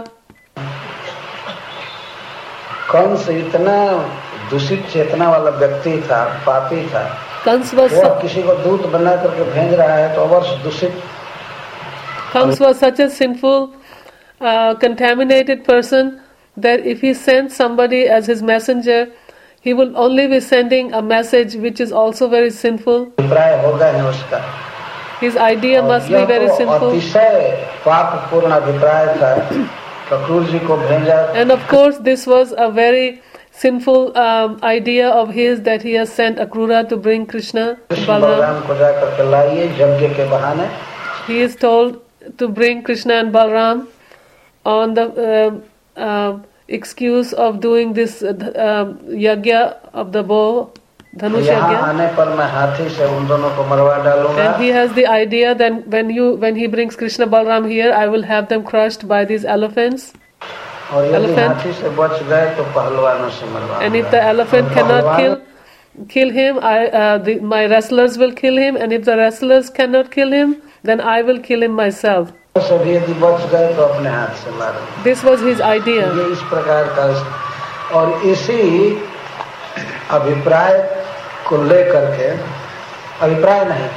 Kans इतना दूषित चेतना वाला व्यक्ति था, पापी था।
Kans was
किसी को दूत बना करके भेज रहा है तो अवश्य दूषित।
Kans was such a sinful, contaminated person that if he sends somebody as his messenger, he will only be sending a message which is also very sinful.
अभिप्राय होगा है उसका।
His idea must be very sinful.
अतिशय पापपूर्ण अभिप्राय था। अक्रूर जी को भेजा।
And of course, this was a very sinful idea of his that he has sent Akrura to bring Krishna, Balram.
को जाकर के लाइए यज्ञ के बहाने।
He is told to bring Krishna and Balram on the excuse of doing this yagya of the bow, Dhanush
यहाँ
yagya.
आने पर मैं हाथी से उन दोनों को मरवा डालूंगा।
And he has the idea that when he brings Krishna Balram here, I will have them crushed by these elephants.
और यदि हाथी से बच गए तो पहलवानों से मरवाऊंगा।
And if the elephant cannot kill him, my wrestlers will kill him. And if the wrestlers cannot kill him, then I will kill him myself.
सभी यदि बच गए तो अपने हाथ से मारूंगा।
This was his idea.
ये इस प्रकार का, और इसी अभिप्राय को लेकर के, अभिप्राय नहीं,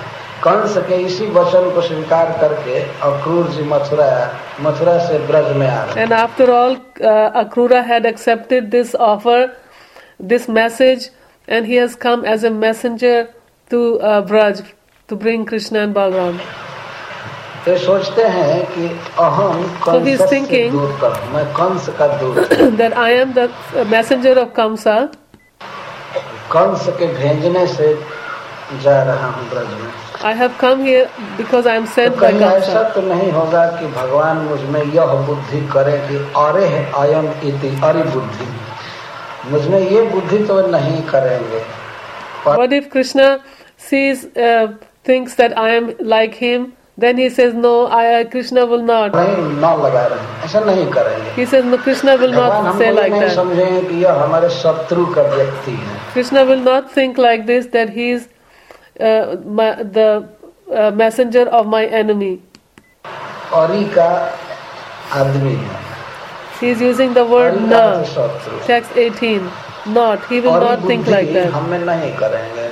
कंस के इसी वचन को स्वीकार करके अक्रूर जी मथुरा से ब्रज में आ रहे।
And after all, Akrura had accepted this offer, this message, and he has come as a messenger to Braj to bring Krishna and Balaram.
तो सोचते हैं कि अहम कंस से
thinking
दूर कर, मैं कंस का दूत,
that I am the messenger of Kamsa.
Kans के भेजने से जा रहा हूँ ब्रज में।
I have come here because I am
तो
sent by
कहीं ऐसा
Kamsa.
तो नहीं होगा कि भगवान मुझ में यह बुद्धि करे कि अरे अयम इति अरि बुद्धि, मुझ में ये बुद्धि तो नहीं करेंगे।
What if Krishna thinks that I am like him? Then he says, no, Krishna will not.
नहीं न लगा रहे हैं, ऐसा नहीं करेंगे।
He says, no, Krishna will
भगवान
not
हम
say like
नहीं
that.
समझेंगे कि यह हमारे शत्रु का व्यक्ति है।
Krishna will not think like this, that he is the messenger of my enemy.
अरि का आदमी है।
He is using the word
अरि
na.
का शत्रु।
Text 18. Not. He will
अरि
not think
बुद्धि
like that.
हमें नहीं करेंगे।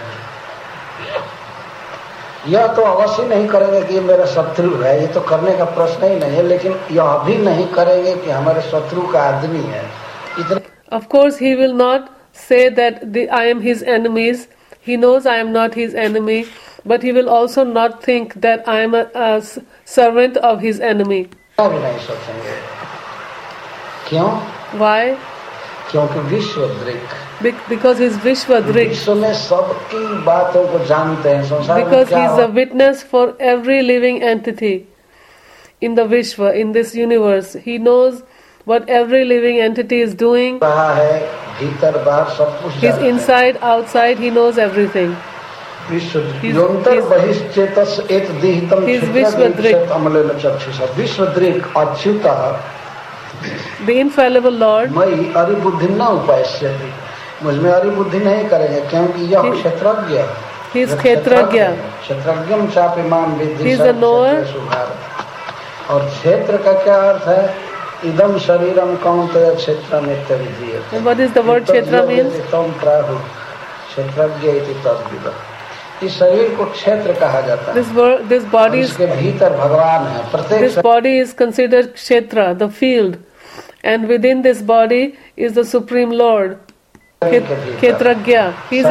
यह तो अवश्य नहीं करेंगे कि ये मेरा शत्रु है, ये तो करने का प्रश्न ही नहीं है, लेकिन यह भी नहीं करेंगे कि हमारे शत्रु का आदमी है।
Of course, he will not say that I am his enemies. He knows I am not his enemy, but he will also not think that I am a servant of his enemy.
इतना भी नहीं सोचेंगे। क्यों?
Why?
क्योंकि विश्वदृक्,
Because he is Vishwadrik.
विश्व में सबकी बातों को जानते हैं। संसार में
Because he
क्या
is a witness for every living entity in the Vishwa, in this universe. He knows what every living entity is doing.
रहा है, भीतर बाहर सब कुछ
He's
जानते हैं।
inside, outside, he knows everything.
योऽन्तर बहिश्चेतस् एतद्विहितं
He's
क्षेत्रं
Vishwadrik.
अमलेन चक्षुषा। विश्वदृक् अच्युतः
The infallible Lord,
मयि अरिबुद्धि न उपास्यति, मुझ में अरिबुद्धि नहीं करेंगे, क्योंकि यह क्षेत्रज्ञ है।
he is Kshetragya.
क्षेत्रज्ञं चापि मां विद्धि
He is a knower.
सर्वक्षेत्रेषु Bharat. और क्षेत्र का क्या अर्थ है? इदम शरीरम कौन्तेय क्षेत्रम् इत्यभिधीयते।
And what is the word Kshetra means?
तम प्राहु क्षेत्रज्ञ इति तद्विद। इस शरीर को क्षेत्र कहा जाता है।
This body is
इसके भीतर भगवान है। प्रत्येक
This body is considered Kshetra, the field, and within this body is the Supreme Lord, Kshetragya.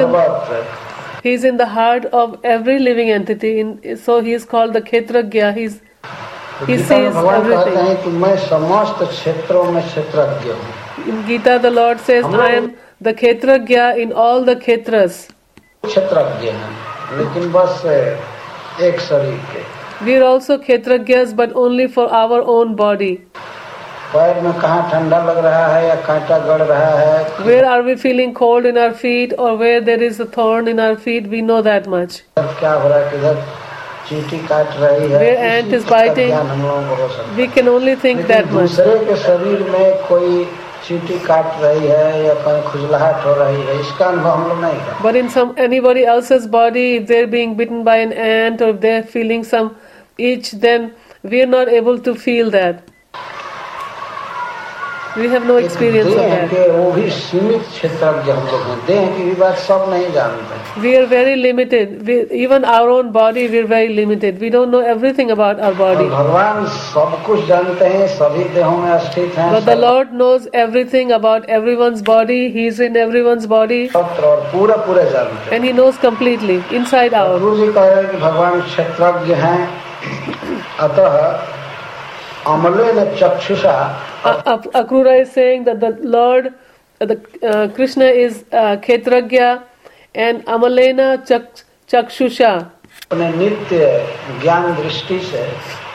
He is in the heart of every living entity. So he is called the Kshetragya. He sees
भगवान कहते
everything.
हैं कि मैं समस्त क्षेत्रों में क्षेत्रज्ञ हूँ।
In Gita, the Lord says, I am the Kshetragya in all the Kshetras.
क्षेत्रज्ञ हैं, लेकिन बस एक शरीर के।
We are also Kshetragyas, but only for our own body.
पैर में कहाँ ठंडा लग रहा है या कांटा गड़ रहा है,
Where are we feeling cold in our feet, or where there is a thorn in our feet? We know that much.
क्या हो रहा है, किधर चींटी काट रही है,
Where ant is
इसका
biting,
ज्ञान हम लोगों को हो सकता है।
We can only think
लेकिन
that much.
दूसरे के शरीर में कोई चींटी काट रही है या कहीं खुजलाहट हो रही है, इसका अनुभव हम लोग नहीं करते।
But in anybody else's body, if they're being bitten by an ant or if they're feeling some itch, then we are not able to feel that. We have no experience of
देह
that.
के वो भी सीमित क्षेत्रज्ञ हम लोग हैं। देह की भी बात सब नहीं जानते।
We are very limited. Even our own body, we are very limited. We don't know everything about our body.
और भगवान सब कुछ जानते हैं, सभी देहों में स्थित हैं।
But the Lord knows everything about everyone's body. He is in everyone's body.
सर्वत्र और पूरा जानते हैं।
And He knows completely, inside out.
गुरु जी कह रहे हैं कि भगवान क्षेत्रज्ञ हैं, अतः अमलेन चक्षुषा।
Akrura is saying that the Lord, Krishna is Kshetragya and Amalena Chakshusha.
अपने नित्य ज्ञान दृष्टि से,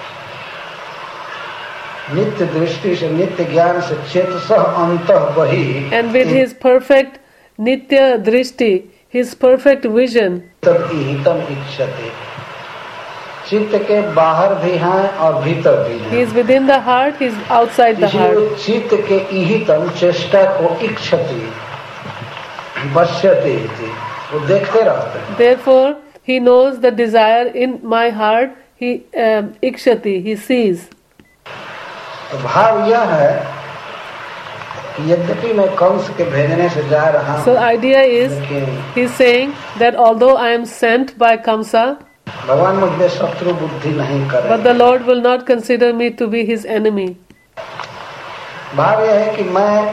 नित्य ज्ञान से चेतसः अंतः बहि,
And with his perfect Nitya Drishti, his perfect vision,
तद इहितम इच्छति। चित्त के बाहर भी हैं और भीतर भी हैं।
he is within the heart, he is outside the heart.
इसलिए चित्त के इहितम चेष्टा को इच्छति पश्यति इति, वो देखते रहते हैं।
Therefore, he knows the desire in my heart, he ikshati, he sees.
भाव यह है कि यद्यपि मैं कंस के भेजने से जा रहा
So
हूँ,
idea is, he is saying that although I am sent by Kamsa,
भगवान मुझे शत्रु बुद्धि नहीं
But
करें।
the Lord will not consider me to be his enemy.
भाव यह है कि मैं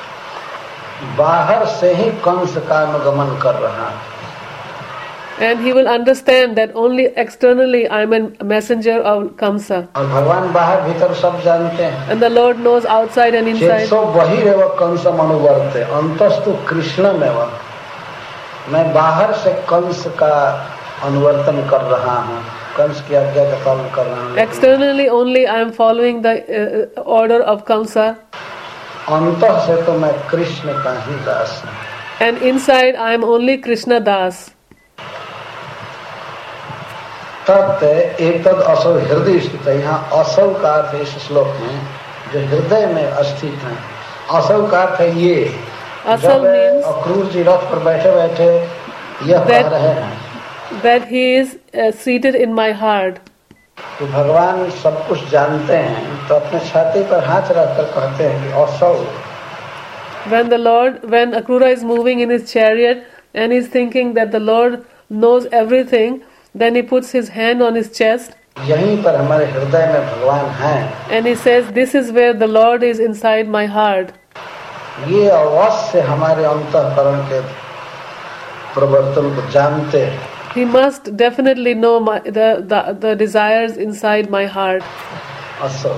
बाहर से ही कंस का अनुगमन कर रहा हूं।
And he will understand that only externally I am a messenger of Kamsa.
और भगवान बाहर भीतर सब जानते हैं।
And the Lord knows outside and inside.
चेतसो बहिरेव कंसम अनुवर्ते अंतस्तु कृष्णमेव। मैं बाहर से कंस का अनुवर्तन कर रहा हूँ, कंस की आज्ञा का पालन कर रहा हूँ।
Externally only I am following the order of Kamsa.
अंतः से तो मैं कृष्ण का ही दास हूँ।
And inside I am only Krishna Das.
तत् एतद असौ हृदय स्थित है। यहाँ असौ का अर्थ इस श्लोक में जो हृदय में स्थित है, असौ का अर्थ है ये।
Asal means
अक्रूर जी रथ पर बैठे बैठे यह कह रहे हैं
that he is seated in my heart.
तो भगवान सब कुछ जानते हैं, तो अपने छाती पर हाथ रखकर कहते हैं कि असौ।
When Akrura is moving in his chariot and is thinking that the Lord knows everything, then he puts his hand on his chest
यहीं पर हमारे हृदय में भगवान हैं।
and he says, "This is where the Lord is inside my heart."
ये अवश्य हमारे अंतःकरण के प्रवर्तन को जानते हैं।
He must definitely know the desires inside my heart.
असौ।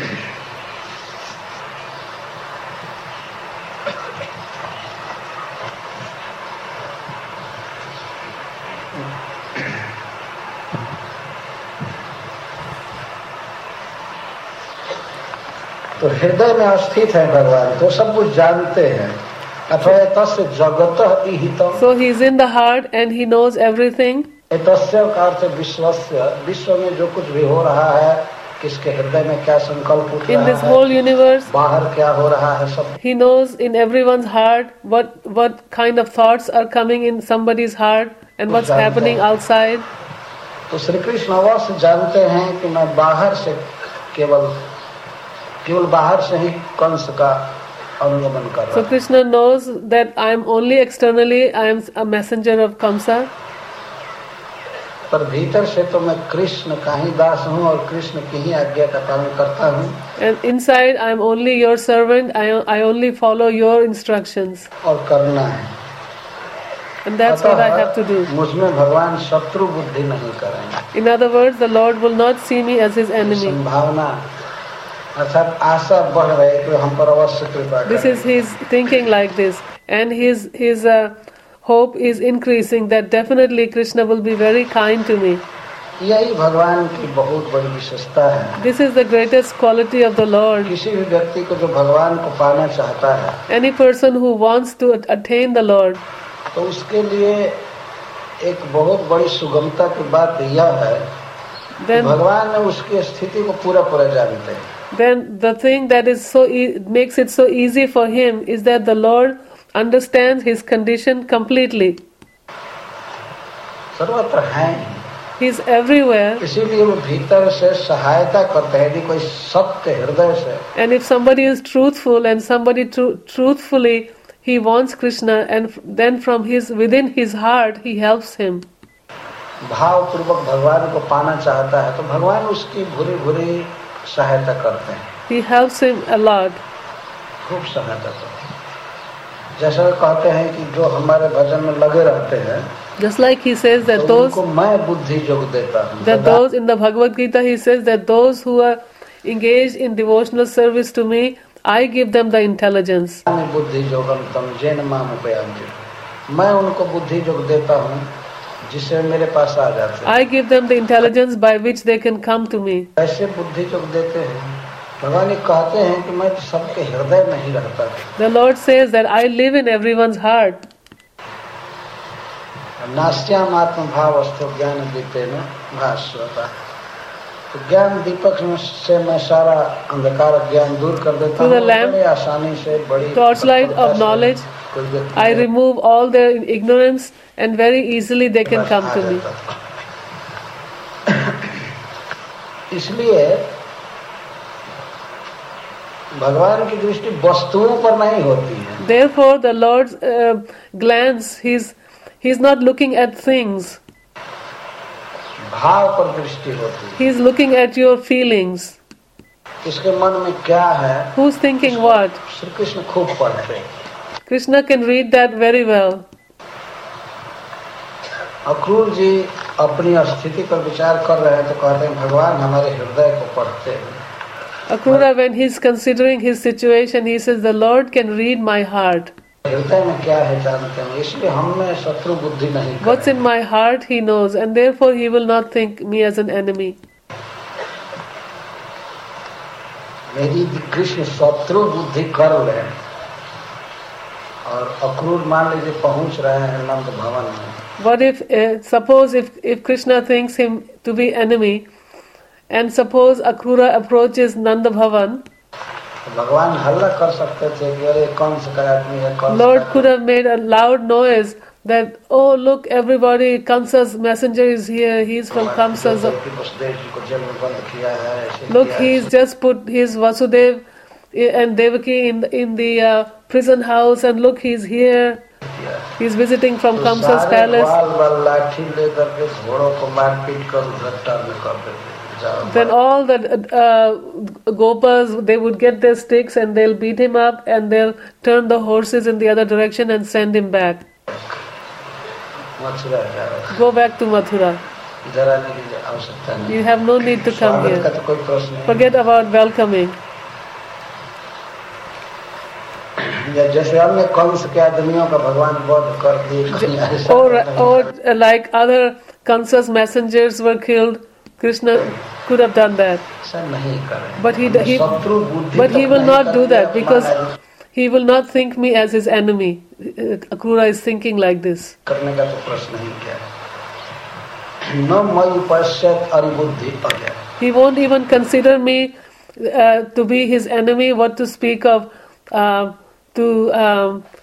तो हृदय में स्थित है भगवान, तो सब कुछ जानते हैं। अथवा तस्य जगतः इहितम्।
So he is in the heart and he knows everything.
तस्य का अर्थ विश्वस्य, विश्व में जो कुछ भी हो रहा है, किसके हृदय में क्या संकल्प उठ
In
रहा
this
है,
whole universe,
बाहर क्या हो रहा है, सब
he knows in everyone's heart what kind of thoughts are coming in somebody's heart and what's happening outside.
तो श्री कृष्ण अवश्य जानते हैं कि मैं बाहर से केवल बाहर से ही कंस का अनुगमन कर रहा
So
हूं।
Krishna knows that I am only externally, I am a messenger of Kamsa.
पर भीतर से तो मैं कृष्ण का ही दास हूँ और कृष्ण की ही आज्ञा का पालन करता हूँ।
And inside I am only your servant, I only follow your instructions.
और करना है।
And that's what I have to do.
मुझमें भगवान शत्रु बुद्धि नहीं करेंगे।
In other words, the Lord will not see me as his enemy.
संभावना अर्थात आशा बढ़ रही है कि हम पर अवश्य कृपा
This is
करेंगे।
his thinking like this. And his hope is increasing that definitely Krishna will be very kind to me.
यही भगवान की बहुत बड़ी विशेषता है।
This is the greatest quality of the Lord.
किसी भी व्यक्ति को जो भगवान को पाना चाहता है,
Any person who wants to attain the Lord,
तो उसके लिए एक बहुत बड़ी सुगमता की बात यह है कि
then
भगवान ने उसकी स्थिति को पूरा जानते हैं।
the thing that is makes it so easy for him is that the Lord understands his condition completely.
सर्वत्र हैं,
He is everywhere.
इसीलिए वो भीतर से सहायता करते हैं। यदि कोई सत्य हृदय से
And if somebody is truthful and somebody truthfully he wants Krishna, and then from within his heart he helps him.
भाव पूर्वक भगवान को पाना चाहता है, तो भगवान उसकी भूरी भूरी सहायता करते हैं,
He helps him a lot.
खूब सहायता करते हैं। जैसा वे कहते हैं कि जो हमारे भजन में लगे रहते हैं,
Just like he says that
तो
those
उनको मैं बुद्धि योग देता हूँ।
that those in the Bhagavad Gita he says that those who are engaged in devotional service to me, I give them the intelligence.
बुद्धि योगम तम जैन माम उपयांति। मैं उनको बुद्धि योग देता हूँ जिससे मेरे पास आ जाते हैं।
I give them the intelligence by which they can come to me.
ऐसे बुद्धि योग देते हैं। भगवान ये कहते हैं कि मैं तो सबके हृदय में ही रहता हूँ।
The Lord says that I live in everyone's heart.
नास्त्याम आत्म भावस्तु ज्ञान दीपेन भास्वता। तो ज्ञान दीपक से मैं सारा अंधकार ज्ञान दूर कर देता
Through the
हूँ।
lamp,
बड़ी आसानी से, बड़ी
torchlight of knowledge,
कोई व्यक्ति
I remove all their ignorance and very easily they can come to me.
इसलिए भगवान की दृष्टि वस्तुओं पर नहीं होती है।
Therefore, the Lord's glance, He's not looking at things.
भाव पर दृष्टि होती है।
He is looking at your feelings.
इसके मन में क्या है?
Who's thinking what?
Shri Krishna खूब पढ़ते हैं।
Krishna can read that very well.
Akrur जी अपनी स्थिति पर विचार कर रहे हैं तो कहते हैं भगवान हमारे हृदय को पढ़ते हैं।
Akrura, when he's considering his situation, he says, the Lord can read my heart.
हृदय में क्या है जानते हैं, इसलिए हम में शत्रु बुद्धि नहीं करें।
What's in my heart, he knows, and therefore he will not think me as an enemy.
यदि कृष्ण शत्रु बुद्धि कर ले और अक्रूर मान लीजिए पहुंच रहे हैं नंद भवन में।
What if, suppose if Krishna thinks him to be enemy, and suppose Akrura approaches Nanda Bhavan,
भगवान हल्ला कर सकते थे कि अरे कंस का आदमी है, Kans
Lord could have made a loud noise that, oh look everybody, Kamsa's messenger is here, he's from Kamsa's. Look, he's just put his Vasudev and Devaki in the prison house, and look, he's here. He's visiting from Kamsa's palace. Then all the Gopas, they would get their sticks and they'll beat him up and they'll turn the horses in the other direction and send him back. Go back to Mathura. You have no need to come here. Forget about welcoming. Or like other Kamsa's messengers were killed, Krishna could have done that. But he will not do that because he will not think me as his enemy. Akrura is thinking like this. He won't even consider me to be his enemy, what to speak of to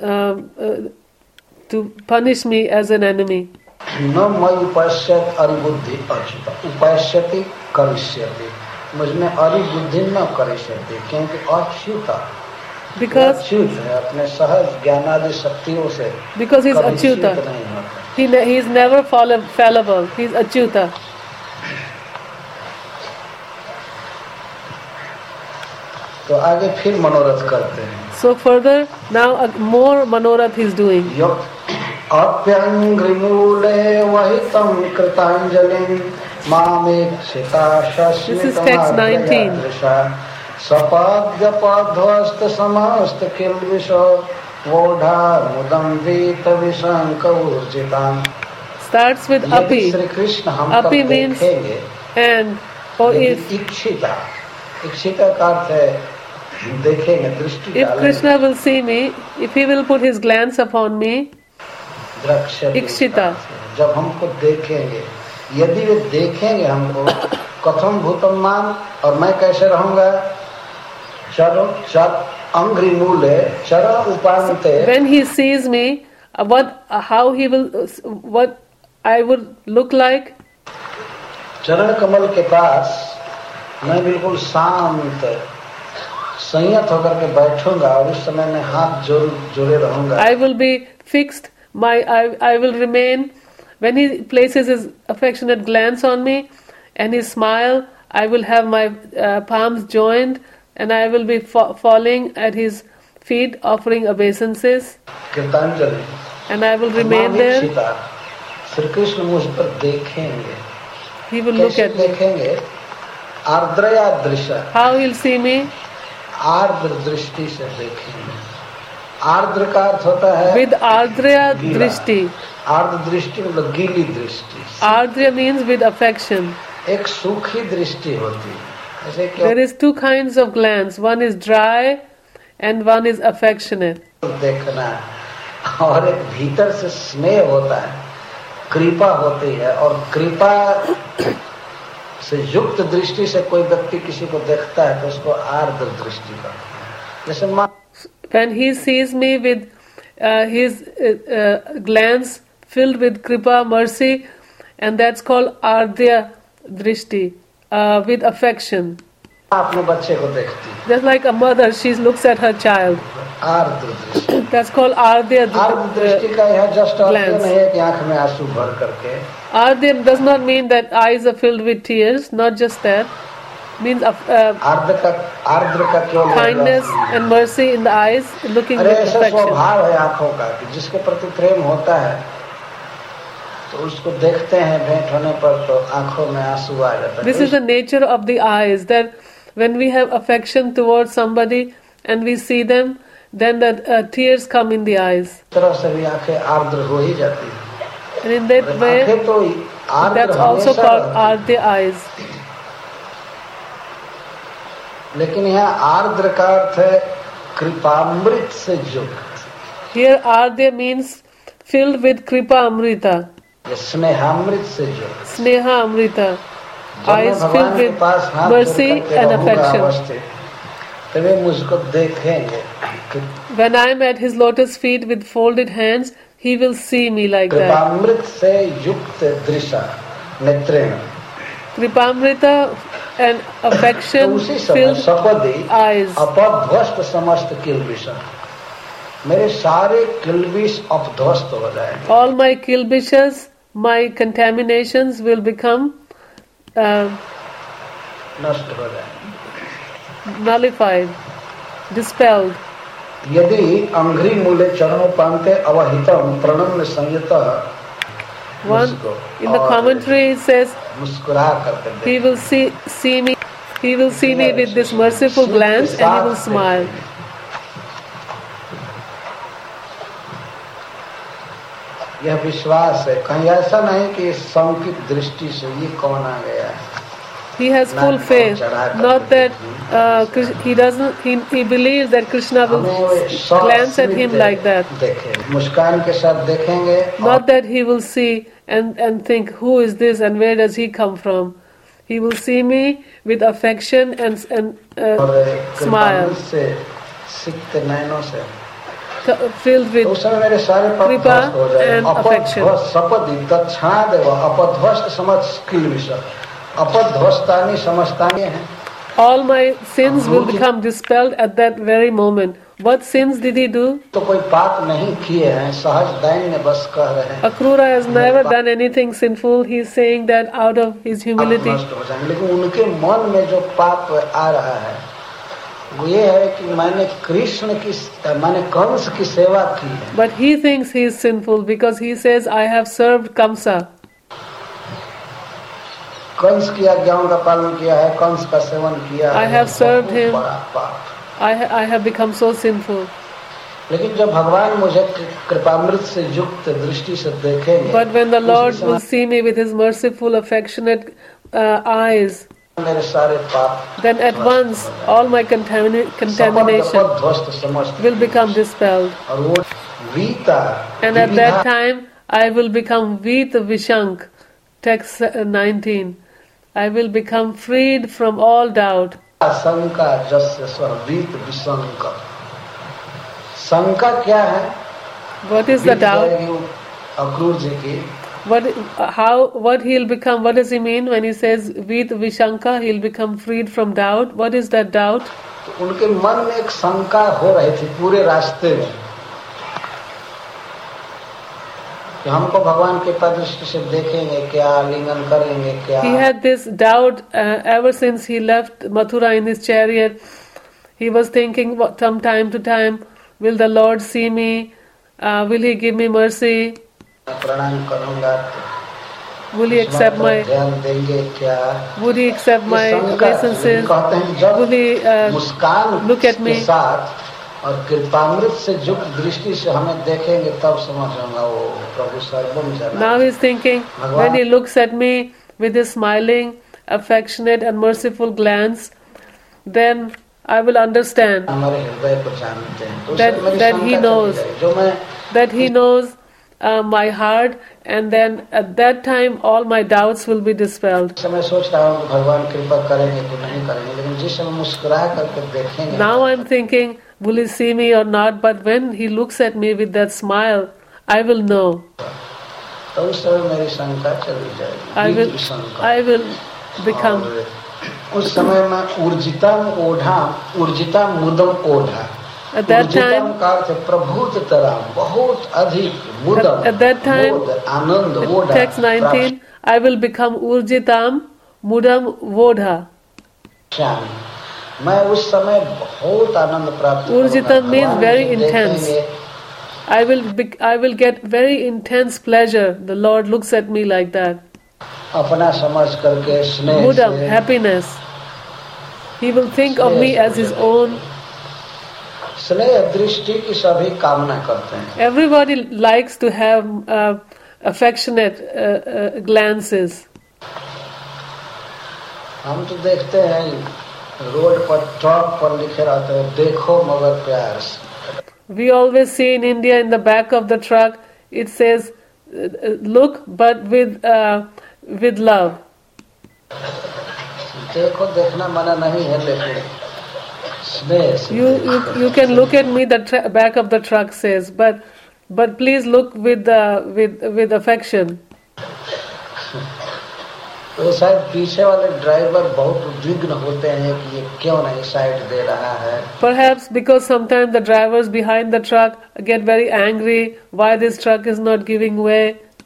punish me as an enemy.
न मई उपश्यत अरिबुद्धि अच्युत उपश्यति करिष्यति, मुझमें अरिबुद्धि न करिष्यति, क्योंकि अच्युत अच्युत है अपने सहज ज्ञानादि शक्तियों से।
Because he's achyuta, he is never fallible, he's achyuta.
तो आगे फिर मनोरथ करते हैं।
So further, now more manorath he's doing.
अप्यंग्रिमूले वहितं कृतांजलिं मामेक्षिता शस्मितमाद्रयादृशा सपाद्यपाध्वस्त समस्त किल्बिषो वोढा मुदंबित विशंकऊर्जितां।
Starts with api.
Shri Krishna हम
api means and, or if.
इच्छिता, इच्छिता का अर्थ है देखेंगे, दृष्टि।
If Krishna will see me, if he will put his glance upon me, Ikshita,
जब हमको देखेंगे, यदि वे देखेंगे हमको, कथम भूतम माम, और मैं कैसे रहूंगा, चरो चर अंग्रिमूले चरण उपांते।
When he sees me, how he will, what I would look like,
चरण कमल के पास मैं बिल्कुल शांत संयत होकर के बैठूंगा और उस समय में हाथ जोड़े रहूंगा।
I will be fixed. I will remain, when he places his affectionate glance on me and his smile, I will have my palms joined and I will be falling at his feet offering obeisances, and I will remain there.
Shri Krishna मुझ पर देखेंगे,
he will look at me.
देखेंगे आर्द्रया दृश्य,
how he'll see me,
आर्द्र दृष्टि से देखेंगे। आर्द्र का अर्थ होता है
with ardra drishti.
आर्द्र दृष्टि मतलब गीली दृष्टि।
Ardra means with affection.
एक सूखी दृष्टि होती है, जैसे कि
there is two kinds of glance, one is dry and one is affectionate.
देखना, और एक भीतर से स्नेह होता है, कृपा होती है, और कृपा से युक्त दृष्टि से कोई व्यक्ति किसी को देखता है तो उसको आर्द्र दृष्टि कहते हैं। जैसे
when he sees me with his glance filled with kripa, mercy, and that's called ardya drishti, with affection.
अपने बच्चे को देखती है,
just like a mother, she looks at her child.
आर्द्र दृष्टि,
That's called ardya
आर्द्र दृष्टि का यह जस्ट अर्थ
glance.
नहीं है कि आंख में आंसू भर करके,
Ardya does not mean that eyes are filled with tears, not just that. Means
आर्द्र का केवल
kindness and mercy in the eyes, looking
अरे
with
ऐसा
affection.
स्वभाव है आंखों का कि जिसके प्रति प्रेम होता है तो उसको देखते हैं भेंट होने पर तो आंखों में आंसू आ जाता है.
This is the nature of the eyes, that when we have affection towards somebody and we see them, then the tears come in the eyes.
इस तरह से भी आंखें आर्द्र हो ही जाती है.
And in that way,
आंखें तो आर्द्र
that's also
हमेशा
called
रहती हैं.
ardya eyes.
लेकिन यहाँ आर्द्र का अर्थ है कृपामृत से युक्त.
Here ardya means filled with kripa amrita,
ये स्नेहामृत से युक्त.
sneha amrita,
जब मैं
eyes
भगवान
filled
के
with
पास हाथ
mercy
जोड़ करके
and
रहूंगा
affection.
अवस्थित, तो वे मुझको देखेंगे कि
When I am at his lotus feet with folded hands, he will see me like that.
Kripamrita से युक्त दृशा नेत्रेण.
Kripamrita and
तो
affection
उसी समय
filled
सपदि
eyes.
अपध्वस्त समस्त किलबिश, मेरे सारे किलबिश अपध्वस्त हो जाएंगे.
All my kilbishas, my contaminations will become
नष्ट हो जाएंगे.
nullified, dispelled.
यदि अंघ्रि मूले चरणों पांते अवहितम प्रणम्य संयतः.
One in the commentary it says
मुस्कुरा करके देखें.
he will see me. He will see me with this merciful glance and he will smile.
यह विश्वास है. कहीं ऐसा नहीं कि संकित दृष्टि से ये कौन आ गया है.
He has full faith, not that he believes that Krishna will glance at him like that.
देखें, मुस्कान के साथ देखेंगे.
Not that he will see and think, who is this and where does he come from? He will see me with affection and smile,
से सिक्त नैनों से
filled with
उस समय मेरे सारे पाप
कृपा
ध्वस्त हो जाए.
and affection.
सपदि तत्क्षणादेव अपध्वस्त समस्त किलबिष. अपध्वस्तानि समस्तानि हैं.
All my sins will become dispelled at that very moment. What sins did he do?
तो कोई पाप नहीं किए हैं, सहज दैन्य बस कह रहे हैं.
Akrura has never done anything sinful. He is saying that out of his humility.
नष्ट हो जाएंगे. लेकिन उनके मन में जो पाप आ रहा है वो ये है कि मैंने कंस की सेवा की है.
But he thinks he is sinful because he says, I have served Kamsa.
Kans की आज्ञाओं का पालन किया है, कंस का सेवन किया है.
I have served him.
बड़ा पाप.
I have become so sinful.
लेकिन जब भगवान मुझे कृपामृत से युक्त दृष्टि से देखेंगे,
But when the Lord will see me with his merciful, affectionate eyes,
मेरे सारे पाप
then at once all my contamination
ध्वस्त समस्त
will become dispelled.
और वो वीता.
And at that time I will become Vita Vishank. Text 19. I will become freed from all doubt.
शंका जस्य स्वर्वीत विशंक. शंका क्या है?
What is the doubt?
Akrur जी की.
What he'll become? What does he mean when he says Vit Vishanka? He'll become freed from doubt. What is that doubt?
तो उनके मन में एक शंका हो रही थी पूरे रास्ते में कि हमको भगवान के दृष्टि से देखेंगे क्या, आलिंगन करेंगे क्या.
He had this doubt ever since he left Mathura in his chariot. He was thinking from time to time, will the Lord see me? Will he give me mercy?
प्रणाम करूंगा.
Will he accept my?
ध्यान देंगे क्या?
Would he accept my obeisances?
कहते हैं जब
Will he
Muskan
look at me?
के साथ और कृपामृत से युक्त दृष्टि से हमें देखेंगे तब समझूंगा वो प्रभु सर्वम जाना.
Now he's thinking, when he looks at me with his smiling, affectionate and merciful glance, then I will understand
हमारे हृदय को जानते हैं. तो
that he knows,
जो मैं
that he knows my heart, and then at that time all my doubts will be dispelled.
समय सोच रहा हूँ भगवान कृपा करेंगे कि नहीं करेंगे, लेकिन जिस समय मुस्कुरा करके देखेंगे.
Now I'm thinking, will he see me or not? But when he looks at me with that smile, I will know.
तो उस समय मेरी शंका चली जाएगी.
I will become.
उस समय मैं ऊर्जिता मुदम ओढ़ा.
At that
ऊर्जितम
time,
का अर्थ है प्रभुततरम, बहुत अधिक, मुदम,
at that time,
mod, Anand, वोढ़ा,
text 19, I will become Urjitam Mudam Vodha.
प्राप्त। मैं उस समय बहुत आनंद प्राप्त करूंगा।
Urjitam means
भगवान
very
मुझे
intense.
देखेंगे,
I will get very intense pleasure. The Lord looks at me like that.
अपना समझ करके स्नेह
Mudam,
से,
happiness. He will think of me as his own.
स्नेह दृष्टि की सभी कामना करते हैं।
Everybody likes to have affectionate glances.
हम तो देखते हैं रोड पर ट्रक पर लिखे रहते हैं, देखो मगर प्यार से।
We always see in India, in the back of the truck, it says, "Look, but with love."
देखो, देखना मना नहीं है, लेकिन स्नेह से
You can look at me. The back of the truck says, but please look with affection.
तो शायद पीछे वाले ड्राइवर बहुत उद्विग्न होते हैं कि ये क्यों नहीं साइड दे रहा है।
Perhaps because sometimes the drivers behind the truck get very angry why this truck is not giving way.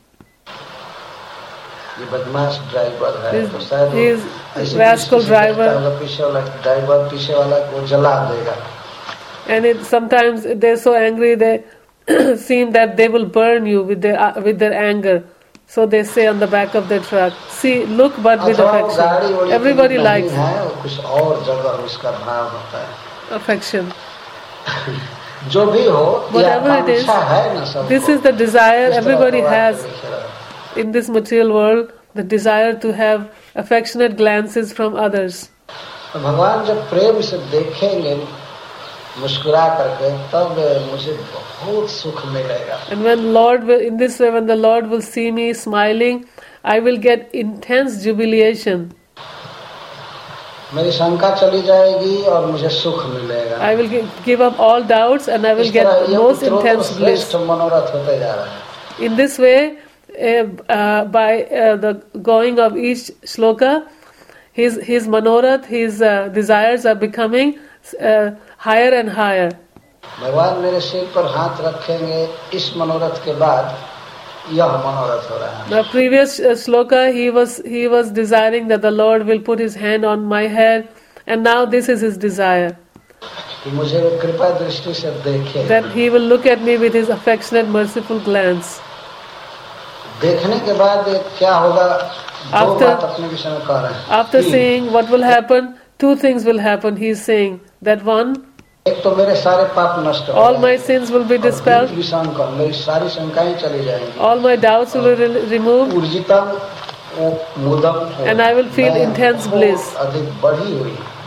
ये बदमाश ड्राइवर है, तो शायद
He is rascal driver.
पीछे वाला ड्राइवर पीछे वाला को जला देगा।
And sometimes they're so angry they seem that they will burn you with their anger. So they say on the back of the truck, "See, look, but with affection." Everybody likes
कुछ और जगह उसका भाव होता है।
affection.
जो भी हो,
Whatever it is, this is the desire everybody has in this material world, the desire to have affectionate glances from others.
तो भगवान जब प्रेम से देखेंगे मुस्कुरा करके, तब मुझे बहुत सुख मिलेगा।
And when Lord will, in this way, when the Lord will see me smiling, I will get intense jubilation.
मेरी शंका चली जाएगी और मुझे सुख मिलेगा।
I will give up all doubts and I will get most intense bliss.
मनोरथ होते जा रहा है।
In this way, by the going of each shloka, his manorath, his desires are becoming higher and higher.
भगवान मेरे सिर पर हाथ रखेंगे, इस मनोरथ के बाद यह मनोरथ हो रहा है।
The previous shloka, he was desiring that the Lord will put his hand on my head, and now this is his desire.
कि मुझे वो कृपा दृष्टि से देखे।
That he will look at me with his affectionate, merciful glance.
देखने के बाद क्या होगा? दो बात अपने विषय में कह रहे हैं।
After seeing what will happen, two things will happen. He is saying that one,
एक तो मेरे सारे पाप नष्ट हो
all my sins will be dispelled,
मेरी सारी शंकाएं चली जाएंगी,
all my doubts will be removed,
ऊर्जितम मुदम,
and I will feel intense bliss.
अधिक बढ़ी हुई